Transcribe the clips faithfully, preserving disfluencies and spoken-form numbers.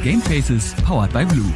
Gamefaces powered by Blue.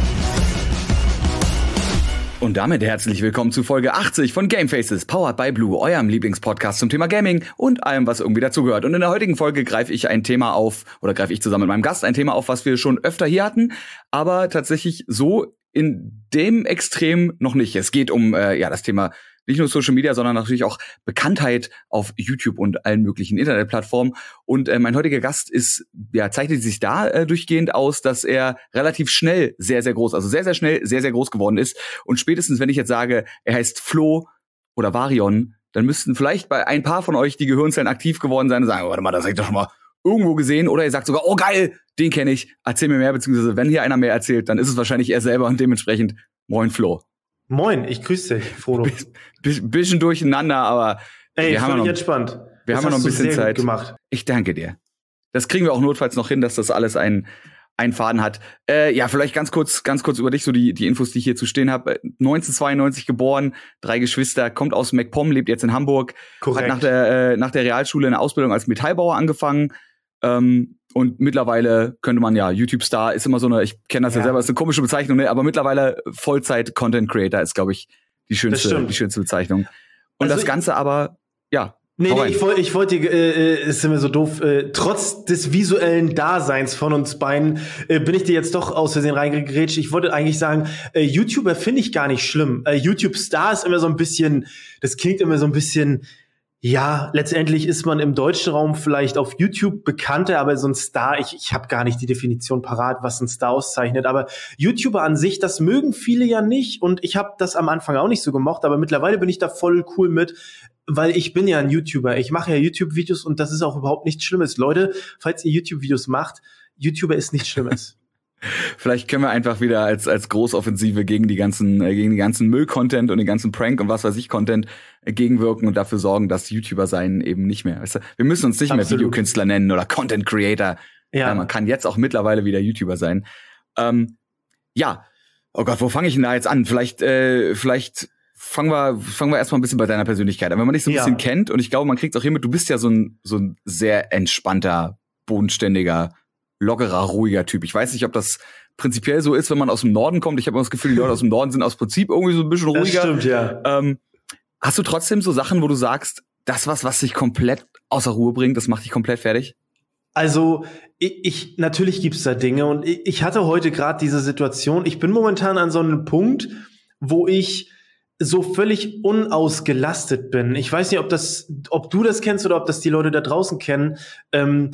Und damit herzlich willkommen zu Folge achtzig von Gamefaces powered by Blue, eurem Lieblingspodcast zum Thema Gaming und allem, was irgendwie dazugehört. Und in der heutigen Folge greife ich ein Thema auf, oder greife ich zusammen mit meinem Gast ein Thema auf, was wir schon öfter hier hatten, aber tatsächlich so in dem Extrem noch nicht. Es geht um äh, ja das Thema nicht nur Social Media, sondern natürlich auch Bekanntheit auf YouTube und allen möglichen Internetplattformen. Und äh, mein heutiger Gast ist, ja, zeichnet sich da äh, durchgehend aus, dass er relativ schnell sehr, sehr groß, also sehr, sehr schnell sehr, sehr groß geworden ist. Und spätestens, wenn ich jetzt sage, er heißt Flo oder Varion, dann müssten vielleicht bei ein paar von euch die Gehirnzellen aktiv geworden sein und sagen, warte mal, das hab ich doch schon mal irgendwo gesehen. Oder ihr sagt sogar, oh geil, den kenne ich, erzähl mir mehr. Beziehungsweise, wenn hier einer mehr erzählt, dann ist es wahrscheinlich er selber und dementsprechend moin Flo. Moin, ich grüße dich, Frodo. B- bisschen durcheinander, aber Ey, wir haben ja noch, entspannt. Wir das haben ja noch ein bisschen Zeit. Gemacht. Ich danke dir. Das kriegen wir auch notfalls noch hin, dass das alles einen, einen Faden hat. Äh, ja, vielleicht ganz kurz, ganz kurz über dich, so die, die Infos, die ich hier zu stehen habe. neunzehnhundertzweiundneunzig geboren, drei Geschwister, kommt aus MacPom, lebt jetzt in Hamburg. Korrekt. Hat nach der, äh, nach der Realschule eine Ausbildung als Metallbauer angefangen. Ähm, Und mittlerweile könnte man ja, YouTube-Star ist immer so eine, ich kenne das ja. ja selber, ist eine komische Bezeichnung, ne? Aber mittlerweile Vollzeit-Content-Creator ist, glaube ich, die schönste, die schönste Bezeichnung. Und also das Ganze aber, ja. Nee, nee, ich wollte, ich wollte, äh, ist immer so doof, äh, trotz des visuellen Daseins von uns beiden, äh, bin ich dir jetzt doch aus Versehen reingegrätscht. Ich wollte eigentlich sagen, äh, YouTuber finde ich gar nicht schlimm. Äh, YouTube-Star ist immer so ein bisschen, das klingt immer so ein bisschen, ja, letztendlich ist man im deutschen Raum vielleicht auf YouTube bekannter, aber so ein Star, ich, ich habe gar nicht die Definition parat, was ein Star auszeichnet, aber YouTuber an sich, das mögen viele ja nicht und ich habe das am Anfang auch nicht so gemocht, aber mittlerweile bin ich da voll cool mit, weil ich bin ja ein YouTuber, ich mache ja YouTube-Videos und das ist auch überhaupt nichts Schlimmes. Leute, falls ihr YouTube-Videos macht, YouTuber ist nichts Schlimmes. Vielleicht können wir einfach wieder als als Großoffensive gegen die ganzen äh, gegen die ganzen Müll-Content und den ganzen Prank und was weiß ich Content äh, gegenwirken und dafür sorgen, dass YouTuber sein eben nicht mehr. Weißt du? Wir müssen uns nicht Absolut. mehr Videokünstler nennen oder Content Creator. Ja. ja, man kann jetzt auch mittlerweile wieder YouTuber sein. Ähm, ja, oh Gott, wo fange ich denn da jetzt an? Vielleicht äh, vielleicht fangen wir fangen wir erstmal ein bisschen bei deiner Persönlichkeit an. Wenn man dich so ein ja. bisschen kennt und ich glaube, man kriegt auch hier mit, du bist ja so ein so ein sehr entspannter, bodenständiger, lockerer, ruhiger Typ. Ich weiß nicht, ob das prinzipiell so ist, wenn man aus dem Norden kommt. Ich habe immer das Gefühl, die Leute aus dem Norden sind aus Prinzip irgendwie so ein bisschen ruhiger. Das stimmt, ja. Ähm, hast du trotzdem so Sachen, wo du sagst, das was, was dich komplett außer Ruhe bringt, das macht dich komplett fertig? Also ich, ich natürlich gibt's da Dinge und ich, ich hatte heute gerade diese Situation. Ich bin momentan an so einem Punkt, wo ich so völlig unausgelastet bin. Ich weiß nicht, ob das, ob du das kennst oder ob das die Leute da draußen kennen. Ähm,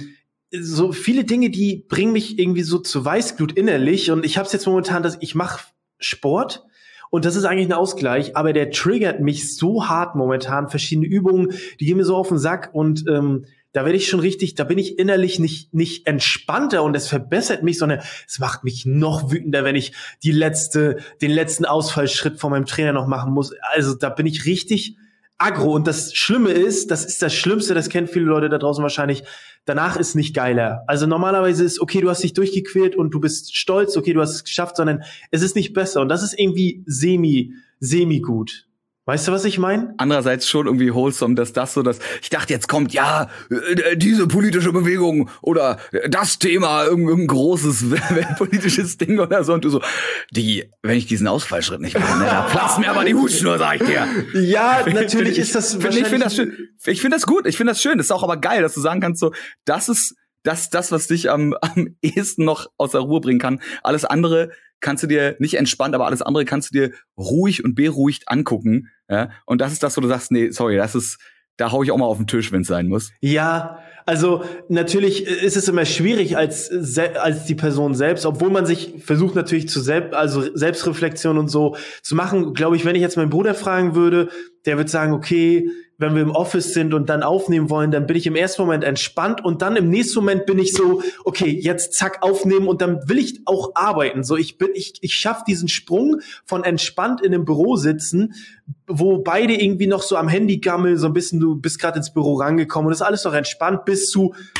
so viele Dinge, die bringen mich irgendwie so zu Weißglut innerlich und ich habe es jetzt momentan, dass ich mache Sport und das ist eigentlich ein Ausgleich, aber der triggert mich so hart momentan, verschiedene Übungen, die gehen mir so auf den Sack und ähm, da werde ich schon richtig, da bin ich innerlich nicht nicht entspannter und es verbessert mich, sondern es macht mich noch wütender, wenn ich die letzte den letzten Ausfallschritt von meinem Trainer noch machen muss. Also da bin ich richtig aggro und das Schlimme ist, das ist das Schlimmste, das kennen viele Leute da draußen wahrscheinlich, danach ist nicht geiler. Also normalerweise ist, okay, du hast dich durchgequält und du bist stolz, okay, du hast es geschafft, sondern es ist nicht besser und das ist irgendwie semi, semi gut. Weißt du, was ich meine? Andererseits schon irgendwie wholesome, dass das so, dass ich dachte, jetzt kommt, ja, diese politische Bewegung oder das Thema, irgendein großes politisches Ding oder so. Und du so, die, wenn ich diesen Ausfallschritt nicht mache, ne, da platzt mir aber die Hutschnur, sag ich dir. Ja, natürlich ist das find, Ich finde das schön. Ich finde das gut. Ich finde das schön. Das ist auch aber geil, dass du sagen kannst, so, das ist das, das, was dich am, am ehesten noch aus der Ruhe bringen kann. Alles andere kannst du dir nicht entspannt, aber alles andere kannst du dir ruhig und beruhigt angucken. Ja? Und das ist das, wo du sagst, nee, sorry, das ist, da hau ich auch mal auf den Tisch, wenn es sein muss. Ja, also natürlich ist es immer schwierig als als die Person selbst, obwohl man sich versucht natürlich zu selbst, also Selbstreflexion und so zu machen. Glaube ich, wenn ich jetzt meinen Bruder fragen würde, der wird sagen, okay, wenn wir im Office sind und dann aufnehmen wollen, dann bin ich im ersten Moment entspannt und dann im nächsten Moment bin ich so, okay, jetzt zack, aufnehmen und dann will ich auch arbeiten. So, ich bin, ich, ich schaffe diesen Sprung von entspannt in einem Büro sitzen, wo beide irgendwie noch so am Handy gammeln, so ein bisschen, du bist gerade ins Büro rangekommen und ist alles noch entspannt, bis zu,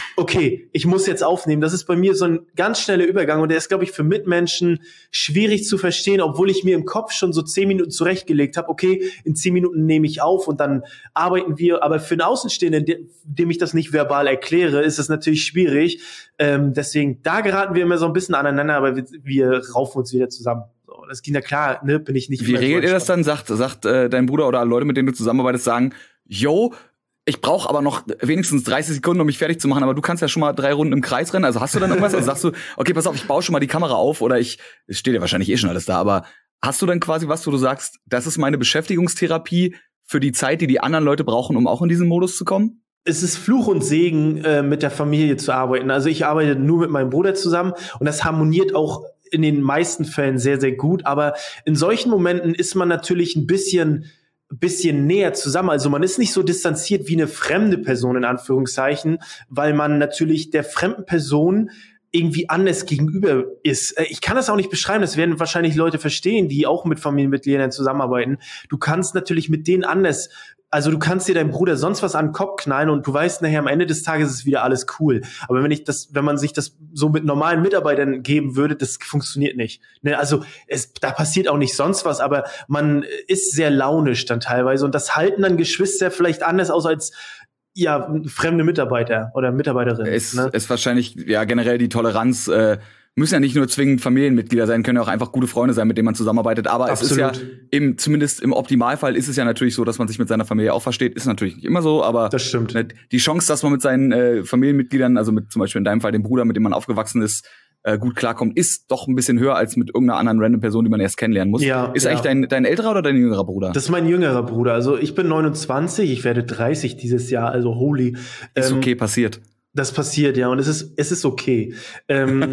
okay, ich muss jetzt aufnehmen. Das ist bei mir so ein ganz schneller Übergang und der ist, glaube ich, für Mitmenschen schwierig zu verstehen, obwohl ich mir im Kopf schon so zehn Minuten zurechtgelegt habe, okay, in zehn Minuten nehme ich auf und dann arbeiten wir. Aber für einen Außenstehenden, dem ich das nicht verbal erkläre, ist es natürlich schwierig. Ähm, deswegen, da geraten wir immer so ein bisschen aneinander, aber wir, wir raufen uns wieder zusammen. So, das ging ja klar, ne, bin ich nicht. Wie regelt ihr das dann? Sagt, sagt äh, dein Bruder oder Leute, mit denen du zusammenarbeitest, sagen, yo, ich brauche aber noch wenigstens dreißig Sekunden, um mich fertig zu machen, aber du kannst ja schon mal drei Runden im Kreis rennen. Also hast du dann irgendwas? Also sagst du, okay, pass auf, ich baue schon mal die Kamera auf oder ich, es steht ja wahrscheinlich eh schon alles da, aber hast du dann quasi was, wo du sagst, das ist meine Beschäftigungstherapie für die Zeit, die die anderen Leute brauchen, um auch in diesen Modus zu kommen? Es ist Fluch und Segen, äh, mit der Familie zu arbeiten. Also ich arbeite nur mit meinem Bruder zusammen und das harmoniert auch in den meisten Fällen sehr, sehr gut. Aber in solchen Momenten ist man natürlich ein bisschen bisschen näher zusammen. Also man ist nicht so distanziert wie eine fremde Person in Anführungszeichen, weil man natürlich der fremden Person irgendwie anders gegenüber ist. Ich kann das auch nicht beschreiben, das werden wahrscheinlich Leute verstehen, die auch mit Familienmitgliedern zusammenarbeiten. Du kannst natürlich mit denen anders, also du kannst dir deinem Bruder sonst was an den Kopf knallen und du weißt nachher am Ende des Tages ist wieder alles cool. Aber wenn ich das, wenn man sich das so mit normalen Mitarbeitern geben würde, das funktioniert nicht. Ne, also es, da passiert auch nicht sonst was, aber man ist sehr launisch dann teilweise und das halten dann Geschwister vielleicht anders aus als ja, fremde Mitarbeiter oder Mitarbeiterinnen. Ist, ne? ist wahrscheinlich, ja, generell die Toleranz, äh, müssen ja nicht nur zwingend Familienmitglieder sein, können ja auch einfach gute Freunde sein, mit denen man zusammenarbeitet. Aber Absolut. Es ist ja, im, zumindest im Optimalfall ist es ja natürlich so, dass man sich mit seiner Familie auch versteht. Ist natürlich nicht immer so, aber das stimmt. Die Chance, dass man mit seinen äh, Familienmitgliedern, also mit zum Beispiel in deinem Fall dem Bruder, mit dem man aufgewachsen ist, äh, gut klarkommt, ist doch ein bisschen höher als mit irgendeiner anderen random Person, die man erst kennenlernen muss. Ja, ist ja. eigentlich dein, dein älterer oder dein jüngerer Bruder? Das ist mein jüngerer Bruder. Also ich bin neunundzwanzig, ich werde dreißig dieses Jahr, also holy. Ist ähm, okay, passiert. Das passiert, ja, und es ist, es ist okay. Ähm,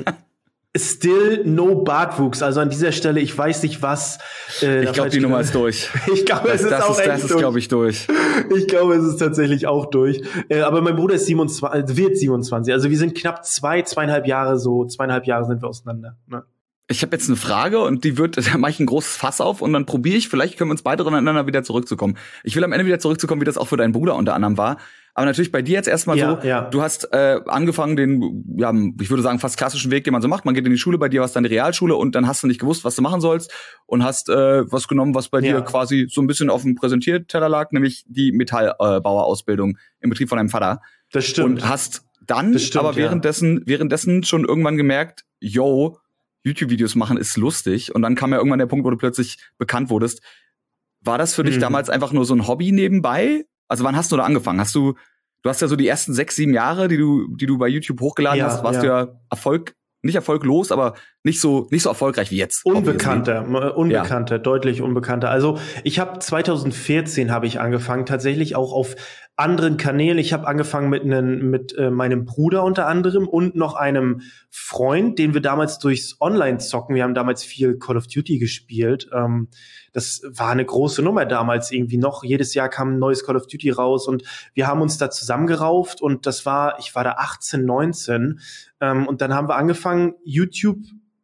Still no Bartwuchs. Also an dieser Stelle, ich weiß nicht was. Äh, ich glaube, die Nummer ist durch. Ich glaube, es ist das auch ist, Das ist, glaube ich, durch. Ich glaube, es ist tatsächlich auch durch. Äh, aber mein Bruder ist siebenundzwanzig, wird siebenundzwanzig. Also wir sind knapp zwei, zweieinhalb Jahre so, zweieinhalb Jahre sind wir auseinander. Ne? Ich habe jetzt eine Frage und die wird, da mache ich ein großes Fass auf und dann probiere ich, vielleicht können wir uns beide aneinander wieder zurückzukommen. Ich will am Ende wieder zurückzukommen, wie das auch für deinen Bruder unter anderem war. Aber natürlich bei dir jetzt erstmal ja, so, ja. du hast äh, angefangen den, ja, ich würde sagen, fast klassischen Weg, den man so macht. Man geht in die Schule, bei dir war es dann die Realschule und dann hast du nicht gewusst, was du machen sollst und hast äh, was genommen, was bei ja. dir quasi so ein bisschen auf dem Präsentierteller lag, nämlich die Metallbauerausbildung äh, im Betrieb von deinem Vater. Das stimmt. Und hast dann das stimmt, aber währenddessen, ja. währenddessen schon irgendwann gemerkt, yo, YouTube-Videos machen ist lustig. Und dann kam ja irgendwann der Punkt, wo du plötzlich bekannt wurdest. War das für dich mhm. damals einfach nur so ein Hobby nebenbei? Also wann hast du da angefangen? Hast du, du hast ja so die ersten sechs, sieben Jahre, die du, die du bei YouTube hochgeladen ja, hast, warst ja. du ja Erfolg, nicht erfolglos, aber nicht so, nicht so erfolgreich wie jetzt. Unbekannter, unbekannter, ja. deutlich unbekannter. Also ich habe zweitausendvierzehn habe ich angefangen, tatsächlich auch auf anderen Kanälen. Ich habe angefangen mit einem, mit äh, meinem Bruder unter anderem und noch einem Freund, den wir damals durchs Online-Zocken, wir haben damals viel Call of Duty gespielt. Ähm, das war eine große Nummer damals irgendwie noch. Jedes Jahr kam ein neues Call of Duty raus und wir haben uns da zusammengerauft und das war, ich war da achtzehn, neunzehn ähm, und dann haben wir angefangen, YouTube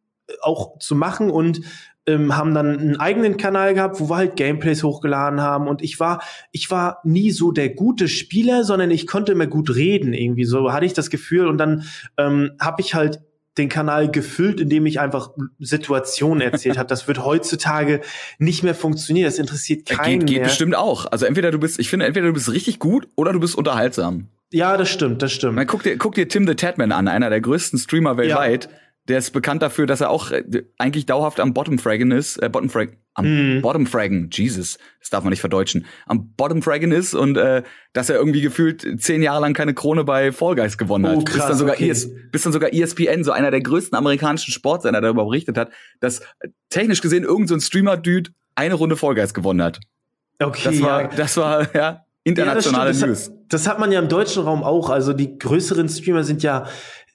auch zu machen und ähm, haben dann einen eigenen Kanal gehabt, wo wir halt Gameplays hochgeladen haben und ich war ich war nie so der gute Spieler, sondern ich konnte immer gut reden irgendwie, so hatte ich das Gefühl und dann ähm, habe ich halt den Kanal gefüllt, indem ich einfach Situationen erzählt habe. Das wird heutzutage nicht mehr funktionieren. Das interessiert keinen geht, geht mehr. Bestimmt auch. Also entweder du bist, ich finde, entweder du bist richtig gut oder du bist unterhaltsam. Ja, das stimmt, das stimmt. Man, guck dir, guck dir Tim the Tatman an, einer der größten Streamer weltweit. Ja. Der ist bekannt dafür, dass er auch äh, eigentlich dauerhaft am Bottom-Fraggen ist, äh, Bottom-Frag, am mm. Bottom-Fraggen, Jesus, das darf man nicht verdeutschen, am Bottom-Fraggen ist und äh, dass er irgendwie gefühlt zehn Jahre lang keine Krone bei Fall Guys gewonnen hat. Oh, krass, bis dann sogar okay. E S, bis dann sogar E S P N, so einer der größten amerikanischen Sportsender, darüber berichtet hat, dass äh, technisch gesehen irgend so ein Streamer-Dude eine Runde Fall Guys gewonnen hat. Okay, das war, ja. das war, ja, internationale ja, das News. Das hat, das hat man ja im deutschen Raum auch, also die größeren Streamer sind ja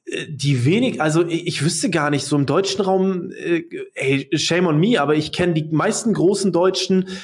die wenig, also ich, ich wüsste gar nicht, so im deutschen Raum, äh, ey, shame on me, aber ich kenne die meisten großen Deutschen,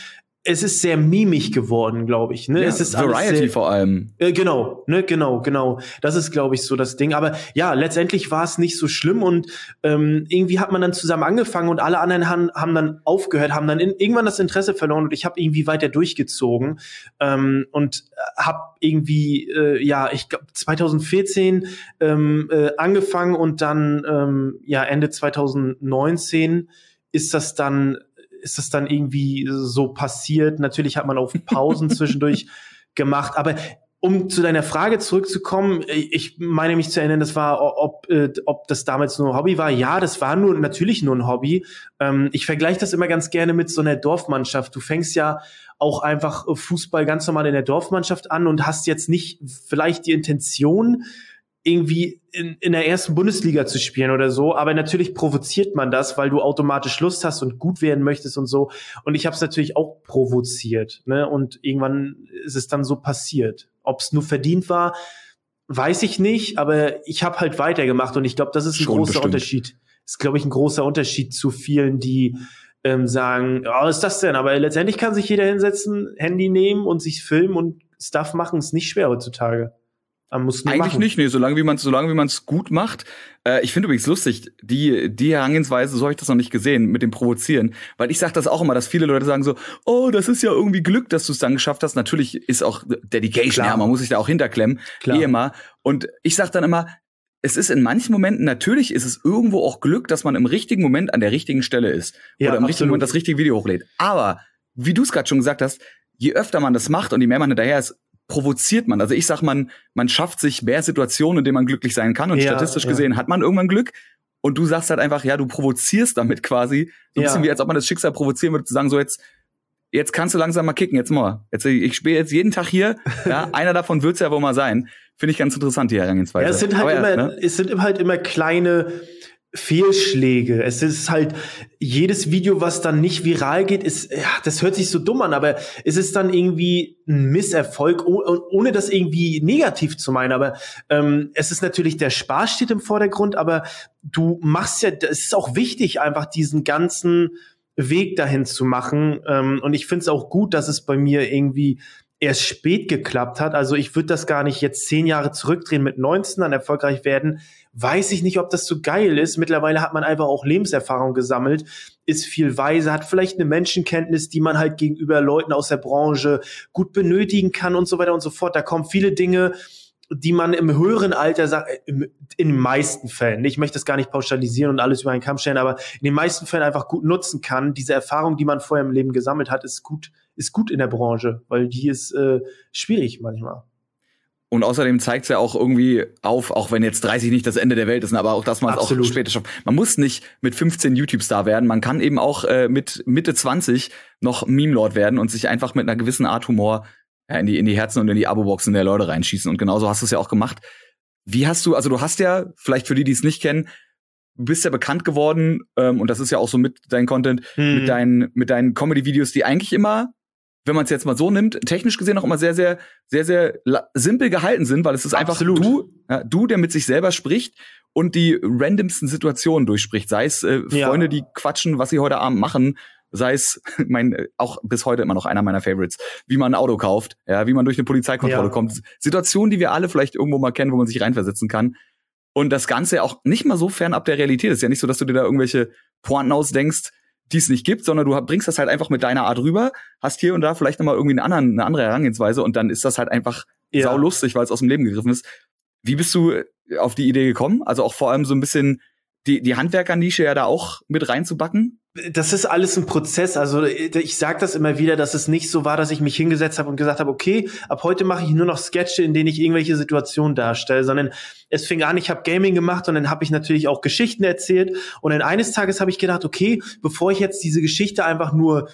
es ist sehr mimig geworden, glaube ich. Ne? Ja, es ist Variety sehr, vor allem. Äh, genau, ne, genau, genau. Das ist, glaube ich, so das Ding. Aber ja, letztendlich war es nicht so schlimm und ähm, irgendwie hat man dann zusammen angefangen und alle anderen haben, haben dann aufgehört, haben dann in, irgendwann das Interesse verloren und ich habe irgendwie weiter durchgezogen ähm, und habe irgendwie, äh, ja, ich glaube zwanzig vierzehn ähm, äh, angefangen und dann ähm, ja Ende zwanzig neunzehn ist das dann ist das dann irgendwie so passiert. Natürlich hat man auch Pausen zwischendurch gemacht, aber um zu deiner Frage zurückzukommen, ich meine mich zu erinnern, das war, ob, ob das damals nur ein Hobby war. Ja, das war nur natürlich nur ein Hobby. Ich vergleiche das immer ganz gerne mit so einer Dorfmannschaft. Du fängst ja auch einfach Fußball ganz normal in der Dorfmannschaft an und hast jetzt nicht vielleicht die Intention, irgendwie in, in der ersten Bundesliga zu spielen oder so, aber natürlich provoziert man das, weil du automatisch Lust hast und gut werden möchtest und so. Und ich habe es natürlich auch provoziert, ne? Und irgendwann ist es dann so passiert. Ob es nur verdient war, weiß ich nicht, aber ich habe halt weitergemacht und ich glaube, das ist ein Schon großer bestimmt. Unterschied. Ist, glaube ich, ein großer Unterschied zu vielen, die ähm, sagen, ja, was ist das denn? Aber letztendlich kann sich jeder hinsetzen, Handy nehmen und sich filmen und Stuff machen. Ist nicht schwer heutzutage. Eigentlich machen. nicht, nee, solange wie man es solange wie man es gut macht. Äh, ich finde übrigens lustig, die die Herangehensweise, so habe ich das noch nicht gesehen, mit dem Provozieren, weil ich sage das auch immer, dass viele Leute sagen so, oh, das ist ja irgendwie Glück, dass du es dann geschafft hast. Natürlich ist auch Dedication, Klar. ja, man muss sich da auch hinterklemmen, Klar. eh immer. Und ich sage dann immer, es ist in manchen Momenten, natürlich ist es irgendwo auch Glück, dass man im richtigen Moment an der richtigen Stelle ist Ja, oder im absolut. richtigen Moment das richtige Video hochlädt. Aber wie du es gerade schon gesagt hast, je öfter man das macht und je mehr man hinterher ist, provoziert man. Also ich sag, man, man schafft sich mehr Situationen, in denen man glücklich sein kann. Und Ja, statistisch ja. gesehen hat man irgendwann Glück. Und du sagst halt einfach, ja, du provozierst damit quasi. So ein Ja. bisschen wie, als ob man das Schicksal provozieren würde, zu sagen, so jetzt, jetzt kannst du langsam mal kicken, jetzt mal. Jetzt, ich spiele jetzt jeden Tag hier. Ja, einer davon wird's ja wohl mal sein. Finde ich ganz interessant, die Herangehensweise. Ja, es sind halt Aber immer, ja, ne? es sind halt immer kleine Fehlschläge. Es ist halt jedes Video, was dann nicht viral geht, ist, ja, das hört sich so dumm an, aber es ist dann irgendwie ein Misserfolg, oh, ohne das irgendwie negativ zu meinen. Aber ähm, es ist natürlich, der Spaß steht im Vordergrund, aber du machst ja, es ist auch wichtig, einfach diesen ganzen Weg dahin zu machen. Ähm, und ich finde es auch gut, dass es bei mir irgendwie erst spät geklappt hat. Also ich würde das gar nicht jetzt zehn Jahre zurückdrehen, mit neunzehn dann erfolgreich werden. Weiß ich nicht, ob das so geil ist. Mittlerweile hat man einfach auch Lebenserfahrung gesammelt, ist viel weiser, hat vielleicht eine Menschenkenntnis, die man halt gegenüber Leuten aus der Branche gut benötigen kann und so weiter und so fort. Da kommen viele Dinge, die man im höheren Alter sagt, in den meisten Fällen, ich möchte das gar nicht pauschalisieren und alles über einen Kamm stellen, aber in den meisten Fällen einfach gut nutzen kann. Diese Erfahrung, die man vorher im Leben gesammelt hat, ist gut, ist gut in der Branche, weil die ist äh, schwierig manchmal. Und außerdem zeigt's ja auch irgendwie auf, auch wenn jetzt dreißig nicht das Ende der Welt ist, aber auch, dass man es auch Absolut. später schafft. Man muss nicht mit fünfzehn YouTube-Star werden, man kann eben auch äh, mit Mitte zwanzig noch Meme-Lord werden und sich einfach mit einer gewissen Art Humor ja, in die in die Herzen und in die Abo-Boxen der Leute reinschießen. Und genauso hast du es ja auch gemacht. Wie hast du, also du hast ja, vielleicht für die, die es nicht kennen, du bist ja bekannt geworden, ähm, und das ist ja auch so mit dein Content, Hm. mit deinen mit deinen Comedy-Videos, die eigentlich immer, wenn man es jetzt mal so nimmt, technisch gesehen auch immer sehr, sehr, sehr, sehr la- simpel gehalten sind, weil es ist einfach Absolut. du, ja, du, der mit sich selber spricht und die randomsten Situationen durchspricht. Sei es äh, Ja. Freunde, die quatschen, was sie heute Abend machen, sei es, mein, äh, auch bis heute immer noch einer meiner Favorites, wie man ein Auto kauft, ja, wie man durch eine Polizeikontrolle Ja. kommt. Situationen, die wir alle vielleicht irgendwo mal kennen, wo man sich reinversetzen kann. Und das Ganze auch nicht mal so fernab der Realität. Es ist ja nicht so, dass du dir da irgendwelche Pointen ausdenkst, die es nicht gibt, sondern du bringst das halt einfach mit deiner Art rüber, hast hier und da vielleicht nochmal irgendwie einen anderen, eine andere Herangehensweise und dann ist das halt einfach Ja. saulustig, weil es aus dem Leben gegriffen ist. Wie bist du auf die Idee gekommen? Also auch vor allem so ein bisschen die, die Handwerkernische ja da auch mit reinzubacken? Das ist alles ein Prozess. Also ich sage das immer wieder, dass es nicht so war, dass ich mich hingesetzt habe und gesagt habe, okay, ab heute mache ich nur noch Sketche, in denen ich irgendwelche Situationen darstelle, sondern es fing an, ich habe Gaming gemacht und dann habe ich natürlich auch Geschichten erzählt und dann eines Tages habe ich gedacht, okay, bevor ich jetzt diese Geschichte einfach nur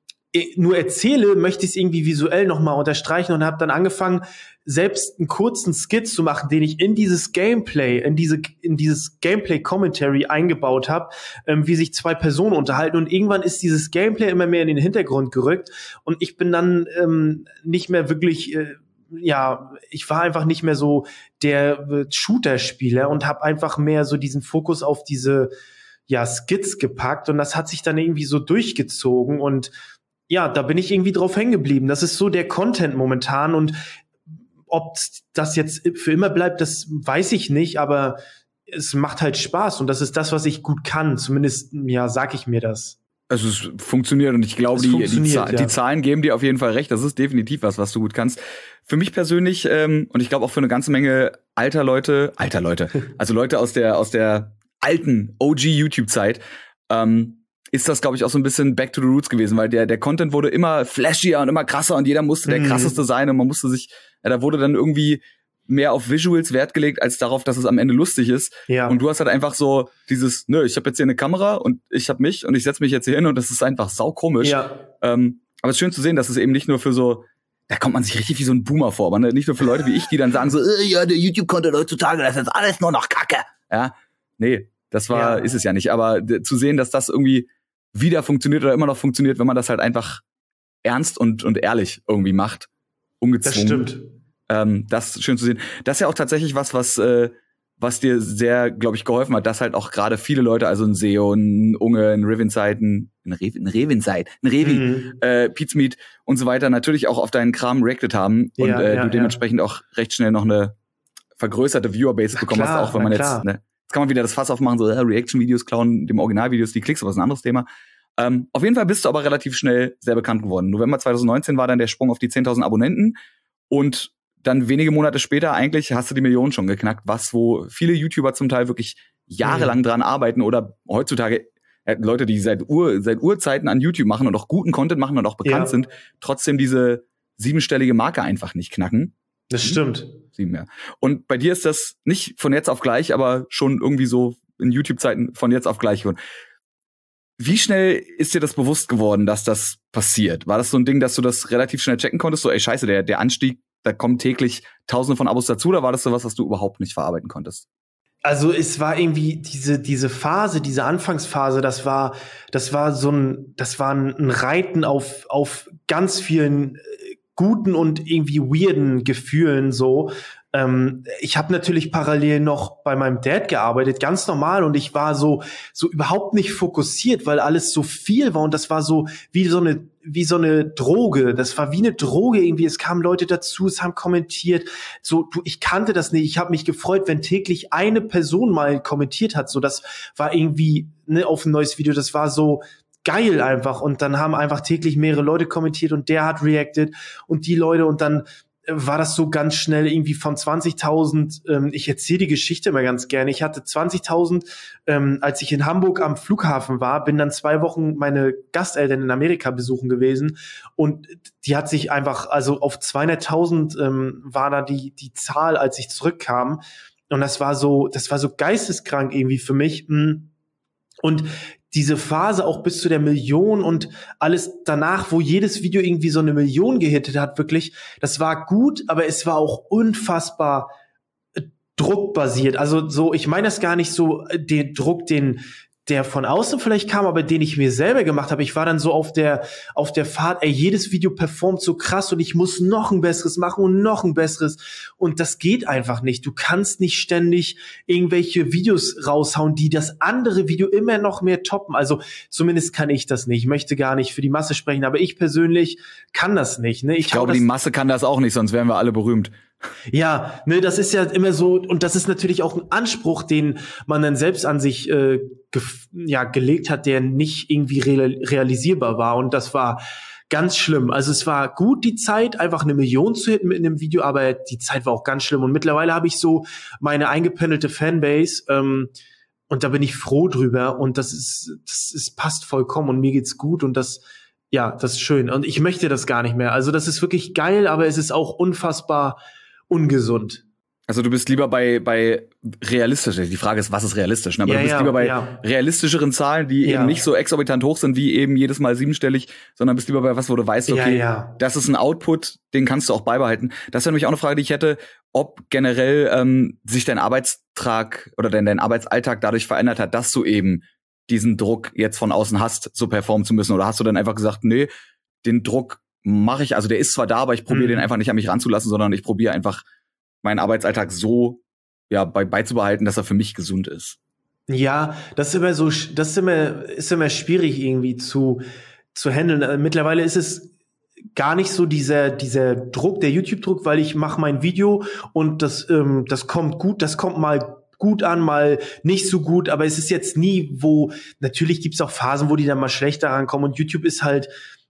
nur erzähle, möchte ich es irgendwie visuell nochmal unterstreichen und habe dann angefangen, selbst einen kurzen Skit zu machen, den ich in dieses Gameplay, in diese, in dieses Gameplay-Commentary eingebaut habe, ähm, wie sich zwei Personen unterhalten. Und irgendwann ist dieses Gameplay immer mehr in den Hintergrund gerückt und ich bin dann ähm, nicht mehr wirklich, äh, ja, ich war einfach nicht mehr so der äh, Shooter-Spieler und habe einfach mehr so diesen Fokus auf diese, ja, Skits gepackt und das hat sich dann irgendwie so durchgezogen und ja, da bin ich irgendwie drauf hängen geblieben. Das ist so der Content momentan und ob das jetzt für immer bleibt, das weiß ich nicht, aber es macht halt Spaß und das ist das, was ich gut kann. Zumindest, ja, sag ich mir das. Also es funktioniert und ich glaube, die, die, ja. die Zahlen geben dir auf jeden Fall recht. Das ist definitiv was, was du gut kannst. Für mich persönlich ähm, und ich glaube auch für eine ganze Menge alter Leute, alter Leute, also Leute aus der aus der alten O G-YouTube-Zeit, ähm, ist das, glaube ich, auch so ein bisschen back to the roots gewesen, weil der der Content wurde immer flashier und immer krasser und jeder musste der krasseste sein und man musste sich, ja, da wurde dann irgendwie mehr auf Visuals Wert gelegt, als darauf, dass es am Ende lustig ist. Ja. Und du hast halt einfach so dieses, nö, ich habe jetzt hier eine Kamera und ich habe mich und ich setze mich jetzt hier hin und das ist einfach saukomisch. Ja. Ähm, aber es ist schön zu sehen, dass es eben nicht nur für so, da kommt man sich richtig wie so ein Boomer vor, aber nicht nur für Leute wie ich, die dann sagen so, äh, ja, der YouTube-Content heutzutage, das ist jetzt alles nur noch Kacke. Ja, nee, das war, ja. ist es ja nicht. Aber d- zu sehen, dass das irgendwie wieder funktioniert oder immer noch funktioniert, wenn man das halt einfach ernst und, und ehrlich irgendwie macht, ungezwungen. Das stimmt. Ähm, das ist schön zu sehen. Das ist ja auch tatsächlich was, was, äh, was dir sehr, glaube ich, geholfen hat, dass halt auch gerade viele Leute, also ein S E O, ein Unge, ein Rivinside, ein, ein, Rev- ein Revinside, ein Revi, mhm. äh, Pizmeet und so weiter, natürlich auch auf deinen Kram reacted haben und ja, äh, ja, du dementsprechend ja. auch recht schnell noch eine vergrößerte Viewerbase bekommen klar, hast, auch wenn man jetzt, ne, jetzt kann man wieder das Fass aufmachen, so äh, Reaction-Videos klauen, dem Originalvideos die Klicks, aber das ist ein anderes Thema. Ähm, auf jeden Fall bist du aber relativ schnell sehr bekannt geworden. November zwanzig neunzehn war dann der Sprung auf die zehntausend Abonnenten und dann wenige Monate später eigentlich hast du die Millionen schon geknackt, was wo viele YouTuber zum Teil wirklich jahrelang mhm. dran arbeiten oder heutzutage äh, Leute, die seit Ur, seit Urzeiten an YouTube machen und auch guten Content machen und auch bekannt ja. sind, trotzdem diese siebenstellige Marke einfach nicht knacken. Das stimmt. Sieben, ja. Und bei dir ist das nicht von jetzt auf gleich, aber schon irgendwie so in YouTube-Zeiten von jetzt auf gleich geworden. Wie schnell ist dir das bewusst geworden, dass das passiert? War das so ein Ding, dass du das relativ schnell checken konntest? So, ey, scheiße, der, der Anstieg, da kommen täglich Tausende von Abos dazu, oder war das so was, was du überhaupt nicht verarbeiten konntest? Also es war irgendwie diese diese Phase, diese Anfangsphase, das war das war so ein das war ein Reiten auf auf ganz vielen guten und irgendwie weirden Gefühlen so. Ähm, ich habe natürlich parallel noch bei meinem Dad gearbeitet, ganz normal, und ich war so so überhaupt nicht fokussiert, weil alles so viel war und das war so wie so eine wie so eine Droge. Das war wie eine Droge irgendwie. Es kamen Leute dazu, es haben kommentiert. So, du, ich kannte das nicht. Ich habe mich gefreut, wenn täglich eine Person mal kommentiert hat. So, das war irgendwie ne, auf ein neues Video. Das war so geil einfach. Und dann haben einfach täglich mehrere Leute kommentiert und der hat reacted und die Leute und dann war das so ganz schnell irgendwie von zwanzigtausend, ähm, ich erzähle die Geschichte immer ganz gerne, ich hatte zwanzigtausend, ähm, als ich in Hamburg am Flughafen war, bin dann zwei Wochen meine Gasteltern in Amerika besuchen gewesen und die hat sich einfach, also auf zweihunderttausend ähm, war da die die Zahl, als ich zurückkam, und das war so, das war so geisteskrank irgendwie für mich. Und diese Phase auch bis zu der Million und alles danach, wo jedes Video irgendwie so eine Million gehittet hat, wirklich, das war gut, aber es war auch unfassbar äh, druckbasiert. Also so, ich meine das gar nicht so, äh, den Druck, den der von außen vielleicht kam, aber den ich mir selber gemacht habe. Ich war dann so auf der auf der Fahrt, ey, jedes Video performt so krass und ich muss noch ein besseres machen und noch ein besseres. Und das geht einfach nicht. Du kannst nicht ständig irgendwelche Videos raushauen, die das andere Video immer noch mehr toppen. Also zumindest kann ich das nicht. Ich möchte gar nicht für die Masse sprechen, aber ich persönlich kann das nicht. Ne? Ich, ich glaube, die Masse kann das auch nicht, sonst wären wir alle berühmt. Ja, ne, das ist ja immer so, und das ist natürlich auch ein Anspruch, den man dann selbst an sich äh, gef- ja, gelegt hat, der nicht irgendwie real- realisierbar war, und das war ganz schlimm. Also es war gut, die Zeit, einfach eine Million zu hitten mit einem Video, aber die Zeit war auch ganz schlimm, und mittlerweile habe ich so meine eingependelte Fanbase, ähm, und da bin ich froh drüber, und das ist, das ist, passt vollkommen, und mir geht's gut, und das, ja, das ist schön, und ich möchte das gar nicht mehr. Also das ist wirklich geil, aber es ist auch unfassbar ungesund. Also du bist lieber bei bei realistisch. Die Frage ist, was ist realistisch? Ne? Aber ja, du bist ja, lieber bei ja. realistischeren Zahlen, die ja. eben nicht so exorbitant hoch sind, wie eben jedes Mal siebenstellig, sondern bist lieber bei was, wo du weißt, okay, ja, ja. das ist ein Output, den kannst du auch beibehalten. Das wäre nämlich auch eine Frage, die ich hätte, ob generell ähm, sich dein Arbeitstrag oder dein, dein Arbeitsalltag dadurch verändert hat, dass du eben diesen Druck jetzt von außen hast, so performen zu müssen. Oder hast du dann einfach gesagt, nee, den Druck mache ich, also der ist zwar da, aber ich probiere mhm. den einfach nicht an mich ranzulassen, sondern ich probiere einfach meinen Arbeitsalltag so ja bei, beizubehalten, dass er für mich gesund ist. Ja, das ist immer so, das ist immer, ist immer schwierig irgendwie zu zu handeln. Mittlerweile ist es gar nicht so dieser dieser Druck, der YouTube-Druck, weil ich mache mein Video und das ähm, das kommt gut, das kommt mal gut an, mal nicht so gut, aber es ist jetzt nie, wo, natürlich gibt's auch Phasen, wo die dann mal schlechter rankommen und YouTube ist halt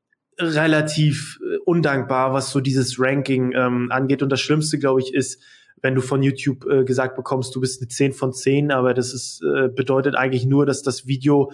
relativ äh, undankbar, was so dieses Ranking ähm, angeht und das Schlimmste, glaube ich, ist, wenn du von YouTube äh, gesagt bekommst, du bist eine zehn von zehn, aber das ist äh, bedeutet eigentlich nur, dass das Video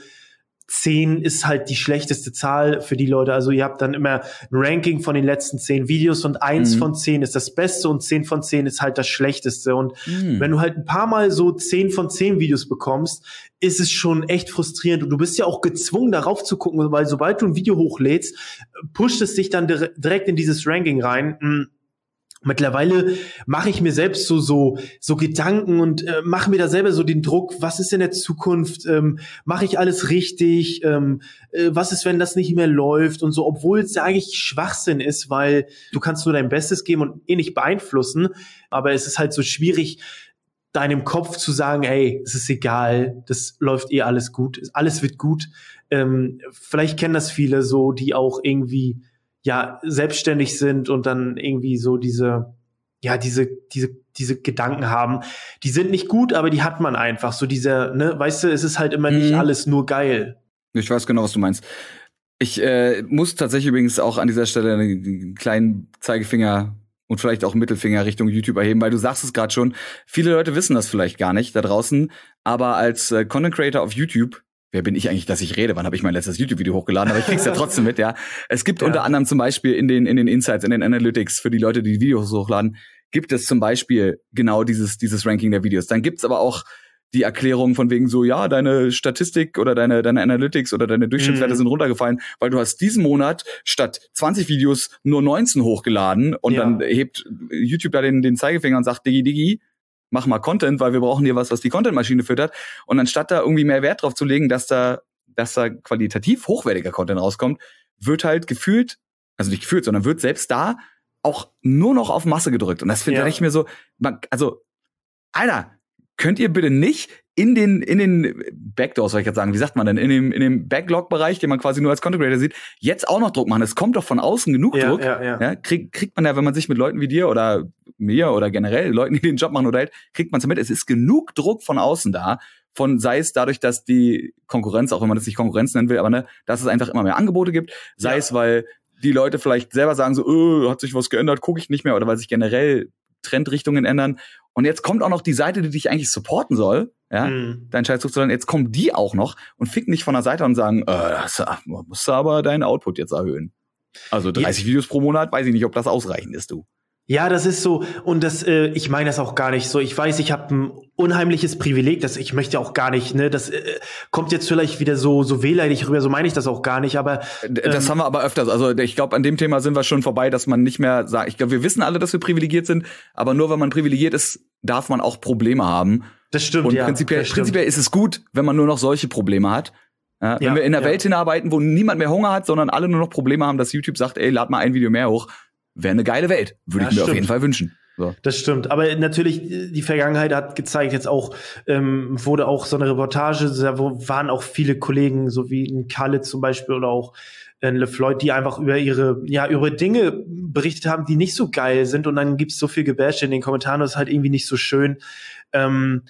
zehn ist halt die schlechteste Zahl für die Leute. Also ihr habt dann immer ein Ranking von den letzten zehn Videos und eins mhm. von zehn ist das Beste und zehn von zehn ist halt das Schlechteste. Und mhm. wenn du halt ein paar Mal so zehn von zehn Videos bekommst, ist es schon echt frustrierend. Und du bist ja auch gezwungen, darauf zu gucken, weil sobald du ein Video hochlädst, pusht es dich dann dire- direkt in dieses Ranking rein. Mhm. Mittlerweile mache ich mir selbst so so so Gedanken und äh, mache mir da selber so den Druck, was ist in der Zukunft, ähm, mache ich alles richtig, ähm, äh, was ist, wenn das nicht mehr läuft und so, obwohl es ja eigentlich Schwachsinn ist, weil du kannst nur dein Bestes geben und eh nicht beeinflussen, aber es ist halt so schwierig, deinem Kopf zu sagen, hey, es ist egal, das läuft eh alles gut, alles wird gut. Ähm, vielleicht kennen das viele so, die auch irgendwie ja, selbstständig sind und dann irgendwie so diese, ja, diese, diese, diese Gedanken haben. Die sind nicht gut, aber die hat man einfach. So dieser, ne, weißt du, es ist halt immer mhm. nicht alles nur geil. Ich weiß genau, was du meinst. Ich äh, muss tatsächlich übrigens auch an dieser Stelle einen kleinen Zeigefinger und vielleicht auch Mittelfinger Richtung YouTube erheben, weil du sagst es gerade schon, viele Leute wissen das vielleicht gar nicht da draußen, aber als äh, Content Creator auf YouTube, wer bin ich eigentlich, dass ich rede? Wann habe ich mein letztes YouTube-Video hochgeladen? Aber ich krieg's ja trotzdem mit, ja. Es gibt ja. unter anderem zum Beispiel in den in den Insights, in den Analytics für die Leute, die, die Videos hochladen, gibt es zum Beispiel genau dieses dieses Ranking der Videos. Dann gibt's aber auch die Erklärung von wegen so, ja, deine Statistik oder deine deine Analytics oder deine Durchschnittswerte mhm. sind runtergefallen, weil du hast diesen Monat statt zwanzig Videos nur neunzehn hochgeladen und ja. dann hebt YouTube da den den Zeigefinger und sagt, Digi, Digi, mach mal Content, weil wir brauchen hier was, was die Content-Maschine füttert. Und anstatt da irgendwie mehr Wert drauf zu legen, dass da, dass da qualitativ hochwertiger Content rauskommt, wird halt gefühlt, also nicht gefühlt, sondern wird selbst da auch nur noch auf Masse gedrückt. Und das finde ja. ich mir so, man, also, Alter, könnt ihr bitte nicht in den, in den Backdoors, soll ich jetzt sagen, wie sagt man denn, in dem, in dem Backlog-Bereich, den man quasi nur als Content Creator sieht, jetzt auch noch Druck machen. Es kommt doch von außen genug ja, Druck. Ja, ja. Ja, krieg, kriegt man ja, wenn man sich mit Leuten wie dir oder mir oder generell Leuten, die den Job machen oder halt, kriegt man es mit. Es ist genug Druck von außen da, von, sei es dadurch, dass die Konkurrenz, auch wenn man das nicht Konkurrenz nennen will, aber ne, dass es einfach immer mehr Angebote gibt, sei ja. es, weil die Leute vielleicht selber sagen so, öh, hat sich was geändert, gucke ich nicht mehr, oder weil sich generell Trendrichtungen ändern. Und jetzt kommt auch noch die Seite, die dich eigentlich supporten soll, ja, mhm. deinen Scheiß hochzuladen. Jetzt kommen die auch noch und ficken dich von der Seite und sagen, äh, das, musst du aber deinen Output jetzt erhöhen. Also dreißig ja. Videos pro Monat, weiß ich nicht, ob das ausreichend ist, du. Ja, das ist so, und das, äh, ich meine das auch gar nicht so. Ich weiß, ich habe ein unheimliches Privileg, das ich möchte auch gar nicht, ne, das äh, kommt jetzt vielleicht wieder so so wehleidig rüber, so meine ich das auch gar nicht, aber ähm, das haben wir aber öfters. Also ich glaube, an dem Thema sind wir schon vorbei, dass man nicht mehr sagt, ich glaube, wir wissen alle, dass wir privilegiert sind, aber nur wenn man privilegiert ist, darf man auch Probleme haben. Das stimmt, und ja. Prinzipiell, das stimmt. prinzipiell ist es gut, wenn man nur noch solche Probleme hat. Ja, wenn ja, wir in einer ja. Welt hinarbeiten, wo niemand mehr Hunger hat, sondern alle nur noch Probleme haben, dass YouTube sagt, ey, lad mal ein Video mehr hoch, wäre eine geile Welt. Würde ja, ich mir stimmt. auf jeden Fall wünschen. So. Das stimmt, aber natürlich, die Vergangenheit hat gezeigt, jetzt auch, ähm, wurde auch so eine Reportage, da waren auch viele Kollegen, so wie ein Kalle zum Beispiel oder auch ein LeFloid, die einfach über ihre, ja, über Dinge berichtet haben, die nicht so geil sind, und dann gibt's so viel Gebäsche in den Kommentaren, das ist halt irgendwie nicht so schön. Ähm,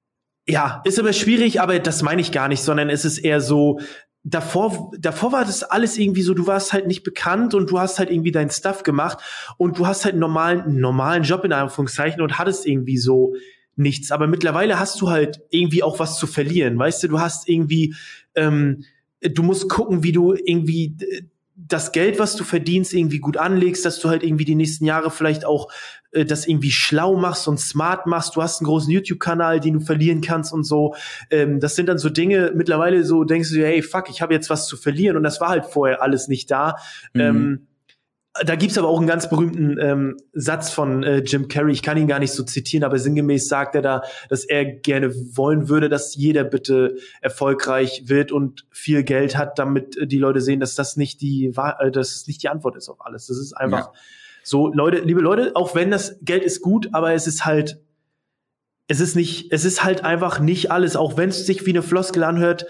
ja, ist aber schwierig, aber das meine ich gar nicht, sondern es ist eher so, Davor, davor war das alles irgendwie so, du warst halt nicht bekannt und du hast halt irgendwie dein Stuff gemacht und du hast halt einen normalen, einen normalen Job in Anführungszeichen und hattest irgendwie so nichts. Aber mittlerweile hast du halt irgendwie auch was zu verlieren, weißt du, du hast irgendwie, ähm, du musst gucken, wie du irgendwie das Geld, was du verdienst, irgendwie gut anlegst, dass du halt irgendwie die nächsten Jahre vielleicht auch äh, das irgendwie schlau machst und smart machst. Du hast einen großen YouTube-Kanal, den du verlieren kannst und so. Ähm, das sind dann so Dinge, mittlerweile so denkst du dir, hey, fuck, ich habe jetzt was zu verlieren, und das war halt vorher alles nicht da. Mhm. Ähm, da gibt's aber auch einen ganz berühmten ähm, Satz von äh, Jim Carrey, ich kann ihn gar nicht so zitieren, aber sinngemäß sagt er da, dass er gerne wollen würde, dass jeder bitte erfolgreich wird und viel Geld hat, damit äh, die Leute sehen, dass das nicht die äh, dass es nicht die Antwort ist auf alles. Das ist einfach ja. so, Leute, liebe Leute, auch wenn das Geld ist gut, aber es ist halt, es ist nicht, es ist halt einfach nicht alles, auch wenn es sich wie eine Floskel anhört.